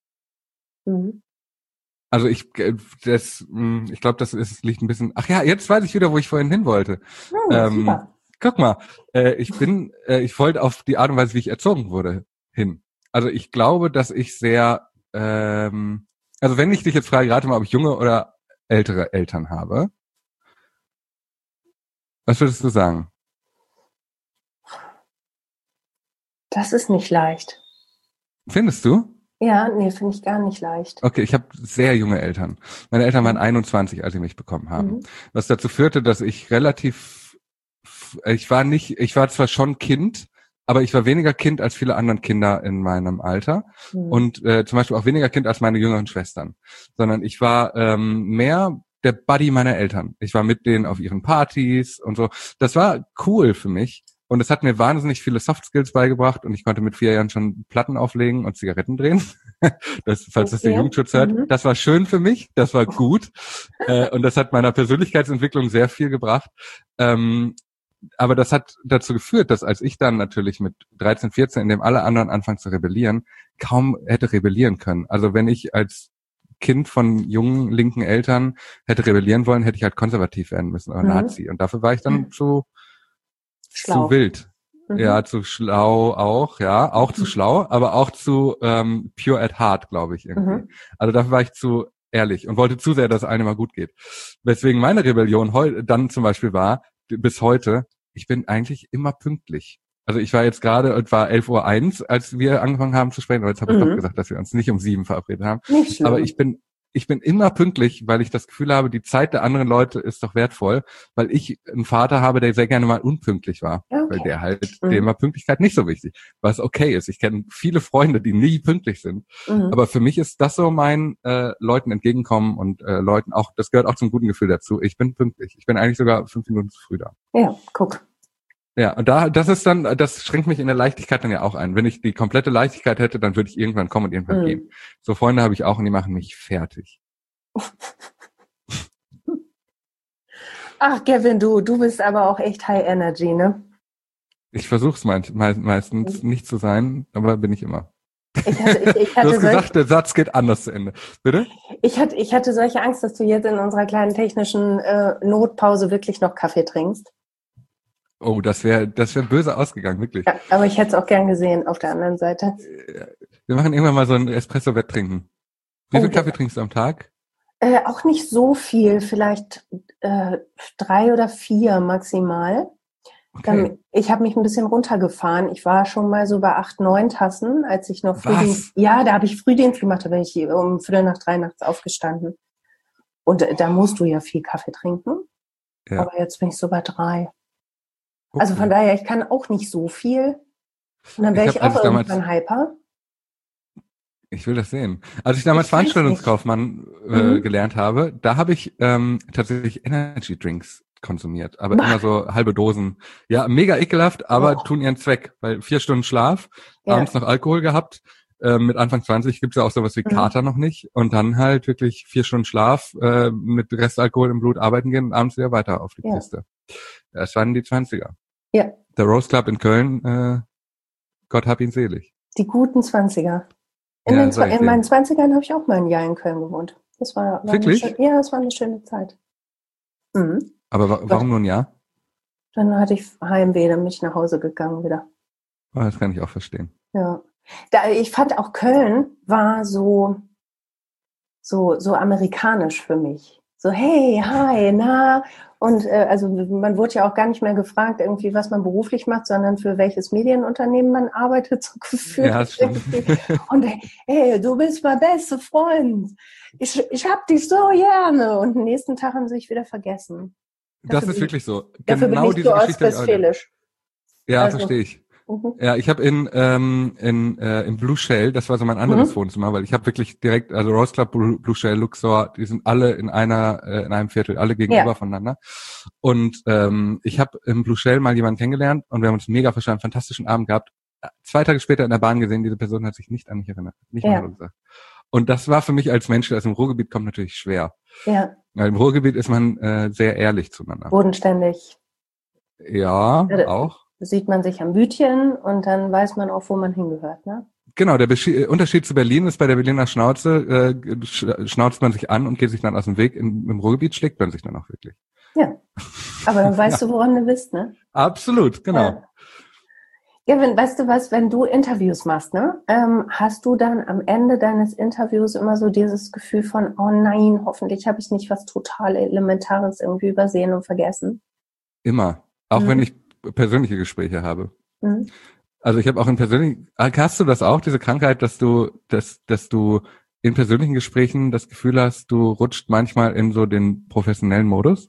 Also ich glaube, liegt ein bisschen, ach ja, jetzt weiß ich wieder, wo ich vorhin hin wollte. Guck mal, ich wollte auf die Art und Weise, wie ich erzogen wurde, hin. Also ich glaube, dass ich sehr, also wenn ich dich jetzt frage, rate mal, ob ich junge oder ältere Eltern habe. Was würdest du sagen? Das ist nicht leicht. Findest du? Ja, nee, finde ich gar nicht leicht. Okay, ich habe sehr junge Eltern. Meine Eltern waren 21, als sie mich bekommen haben. Was dazu führte, dass ich ich war zwar schon Kind, aber ich war weniger Kind als viele andere Kinder in meinem Alter und zum Beispiel auch weniger Kind als meine jüngeren Schwestern, sondern ich war mehr der Buddy meiner Eltern. Ich war mit denen auf ihren Partys und so. Das war cool für mich und es hat mir wahnsinnig viele Soft Skills beigebracht und ich konnte mit 4 Jahren schon Platten auflegen und Zigaretten drehen. Falls das der Jugendschutz hört. Das war schön für mich, das war gut und das hat meiner Persönlichkeitsentwicklung sehr viel gebracht. Aber das hat dazu geführt, dass als ich dann natürlich mit 13, 14, in dem alle anderen anfangen zu rebellieren, kaum hätte rebellieren können. Also wenn ich als Kind von jungen linken Eltern hätte rebellieren wollen, hätte ich halt konservativ werden müssen oder Nazi. Und dafür war ich dann zu wild. Ja, zu schlau auch, ja, auch zu schlau, aber auch zu pure at heart, glaube ich irgendwie. Also dafür war ich zu ehrlich und wollte zu sehr, dass es allen immer gut geht. Weswegen meine Rebellion dann zum Beispiel war, bis heute, ich bin eigentlich immer pünktlich. Also ich war jetzt gerade etwa 11:01 Uhr, als wir angefangen haben zu sprechen. Aber jetzt habe ich doch gesagt, dass wir uns nicht um 7 verabredet haben. Nicht schlimm. Aber ich bin immer pünktlich, weil ich das Gefühl habe, die Zeit der anderen Leute ist doch wertvoll, weil ich einen Vater habe, der sehr gerne mal unpünktlich war. Okay. Weil der halt, dem war Pünktlichkeit nicht so wichtig. Was okay ist. Ich kenne viele Freunde, die nie pünktlich sind. Aber für mich ist das so mein Leuten entgegenkommen und Leuten auch, das gehört auch zum guten Gefühl dazu. Ich bin pünktlich. Ich bin eigentlich sogar 5 Minuten zu früh da. Ja, guck. Ja, und das schränkt mich in der Leichtigkeit dann ja auch ein. Wenn ich die komplette Leichtigkeit hätte, dann würde ich irgendwann kommen und irgendwann gehen. So Freunde habe ich auch und die machen mich fertig. Ach, Kevin, du bist aber auch echt High Energy, ne? Ich versuche es meistens nicht zu sein, aber bin ich immer. Ich hatte du hast gesagt, der Satz geht anders zu Ende. Bitte? Ich hatte solche Angst, dass du jetzt in unserer kleinen technischen Notpause wirklich noch Kaffee trinkst. Oh, das wäre böse ausgegangen, wirklich. Ja, aber ich hätte es auch gern gesehen auf der anderen Seite. Wir machen irgendwann mal so ein Espresso-Wetttrinken. Wie viel Kaffee trinkst du am Tag? Auch nicht so viel, vielleicht 3 oder 4 maximal. Okay. Ich habe mich ein bisschen runtergefahren. Ich war schon mal so bei 8, 9 Tassen, als ich noch Frühdienst. Ja, da habe ich Frühdienst gemacht, da bin ich um 2:45 nachts aufgestanden. Und da musst du ja viel Kaffee trinken. Ja. Aber jetzt bin ich so bei 3. Okay. Also von daher, ich kann auch nicht so viel. Und dann wäre ich auch irgendwann hyper. Ich will das sehen. Als ich damals Veranstaltungskaufmann gelernt habe, da habe ich tatsächlich Energy Drinks konsumiert. Aber immer so halbe Dosen. Ja, mega ekelhaft, aber tun ihren Zweck. Weil 4 Stunden Schlaf, abends noch Alkohol gehabt. Mit Anfang 20 gibt's ja auch sowas wie Kater noch nicht. Und dann halt wirklich 4 Stunden Schlaf, mit Restalkohol im Blut arbeiten gehen und abends wieder weiter auf die Piste. Das waren die 20er. Ja. Der Rose Club in Köln, Gott hab ihn selig. Die guten 20er. In meinen 20ern habe ich auch mal ein Jahr in Köln gewohnt. Das war wirklich? Das war eine schöne Zeit. Mhm. Aber warum nur ein Jahr? Dann hatte ich Heimweh, dann bin ich nach Hause gegangen wieder. Oh, das kann ich auch verstehen. Ja. Ich fand auch Köln war so amerikanisch für mich. So, hey, hi, na. Und also man wurde ja auch gar nicht mehr gefragt, irgendwie, was man beruflich macht, sondern für welches Medienunternehmen man arbeitet, so gefühlt. Ja, das stimmt. Und hey, du bist mein bester Freund. Ich hab dich so gerne. Und am nächsten Tag haben sie sich wieder vergessen. Das ist wirklich so. Dafür genau bin ich diese so Geschichte. ostwestfälisch. Ja, also, verstehe ich. Ja, ich habe im Blue Shell, das war so mein anderes Wohnzimmer, weil ich habe wirklich direkt, also Rose Club, Blue Shell, Luxor, die sind alle in einem Viertel, alle gegenüber voneinander. Und ich habe im Blue Shell mal jemanden kennengelernt und wir haben uns mega verstanden, fantastischen Abend gehabt. 2 Tage später in der Bahn gesehen, diese Person hat sich nicht an mich erinnert, nicht mal Hallo gesagt. Und das war für mich als Mensch, der aus dem Ruhrgebiet kommt, natürlich schwer. Ja. Weil im Ruhrgebiet ist man sehr ehrlich zueinander. Bodenständig. Ja, auch. Sieht man sich am Bütchen und dann weiß man auch, wo man hingehört, ne? Genau, der Unterschied zu Berlin ist, bei der Berliner Schnauze schnauzt man sich an und geht sich dann aus dem Weg. Im Ruhrgebiet schlägt man sich dann auch wirklich. Ja, aber dann weißt du, woran du bist, ne? Absolut, genau. Ja. Kevin, weißt du was, wenn du Interviews machst, ne? Hast du dann am Ende deines Interviews immer so dieses Gefühl von, oh nein, hoffentlich habe ich nicht was total Elementares irgendwie übersehen und vergessen? Immer. Auch wenn ich persönliche Gespräche habe. Also ich habe auch hast du das auch, diese Krankheit, dass du in persönlichen Gesprächen das Gefühl hast, du rutscht manchmal in so den professionellen Modus?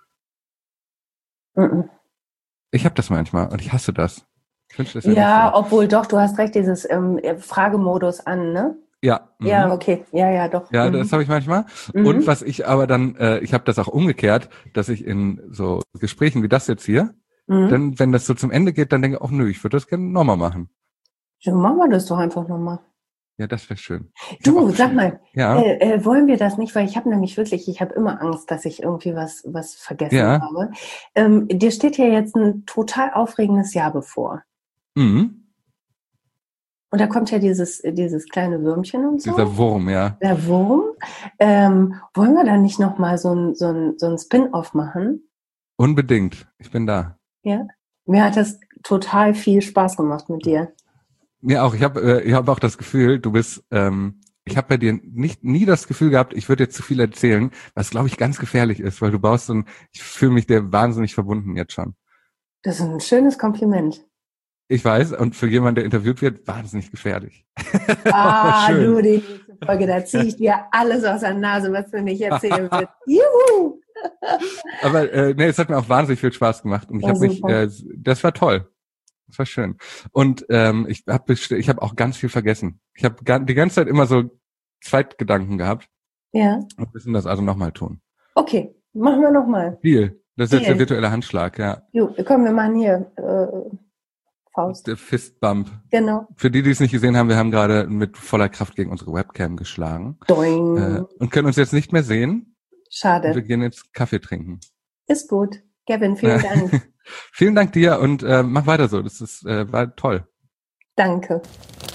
Ich habe das manchmal und ich hasse das. Ich wünsche das ja, obwohl doch, du hast recht, dieses Fragemodus an, ne? Ja. Ja, okay. Ja, doch. Ja, das habe ich manchmal. Und was ich aber dann, ich habe das auch umgekehrt, dass ich in so Gesprächen wie das jetzt hier, dann, wenn das so zum Ende geht, dann denke ich, ach nö, ich würde das gerne nochmal machen. Ja, machen wir das doch einfach nochmal. Ja, das wäre schön. Du, sag mal, ja. Wollen wir das nicht? Weil ich habe nämlich wirklich, ich habe immer Angst, dass ich irgendwie was vergessen habe. Dir steht ja jetzt ein total aufregendes Jahr bevor. Und da kommt ja dieses kleine Würmchen und so. Dieser Wurm, ja. Der Wurm. Wollen wir da nicht nochmal so ein Spin-off machen? Unbedingt. Ich bin da. Ja. Mir hat das total viel Spaß gemacht mit dir. Mir auch. Ich habe auch das Gefühl, du bist Ich habe bei dir nie das Gefühl gehabt, ich würde jetzt zu viel erzählen, was glaube ich ganz gefährlich ist, weil du baust ich fühle mich dir wahnsinnig verbunden jetzt schon. Das ist ein schönes Kompliment. Ich weiß, und für jemanden, der interviewt wird, wahnsinnig gefährlich. Du, die nächste Folge, da ziehe ich dir alles aus der Nase, was du nicht erzählen willst. Juhu! Aber es hat mir auch wahnsinnig viel Spaß gemacht und ich habe mich, das war toll. Das war schön. Und ich habe auch ganz viel vergessen. Ich habe die ganze Zeit immer so Zweitgedanken gehabt. Ja. Und müssen das also nochmal tun. Okay, machen wir nochmal. Deal. Das ist jetzt der virtuelle Handschlag, ja. Jo, komm, wir machen hier Faust. Der Fistbump. Genau. Für die es nicht gesehen haben, wir haben gerade mit voller Kraft gegen unsere Webcam geschlagen. Doing. Und können uns jetzt nicht mehr sehen. Schade. Und wir gehen jetzt Kaffee trinken. Ist gut. Kevin, vielen Dank. Vielen Dank dir und mach weiter so. Das war toll. Danke.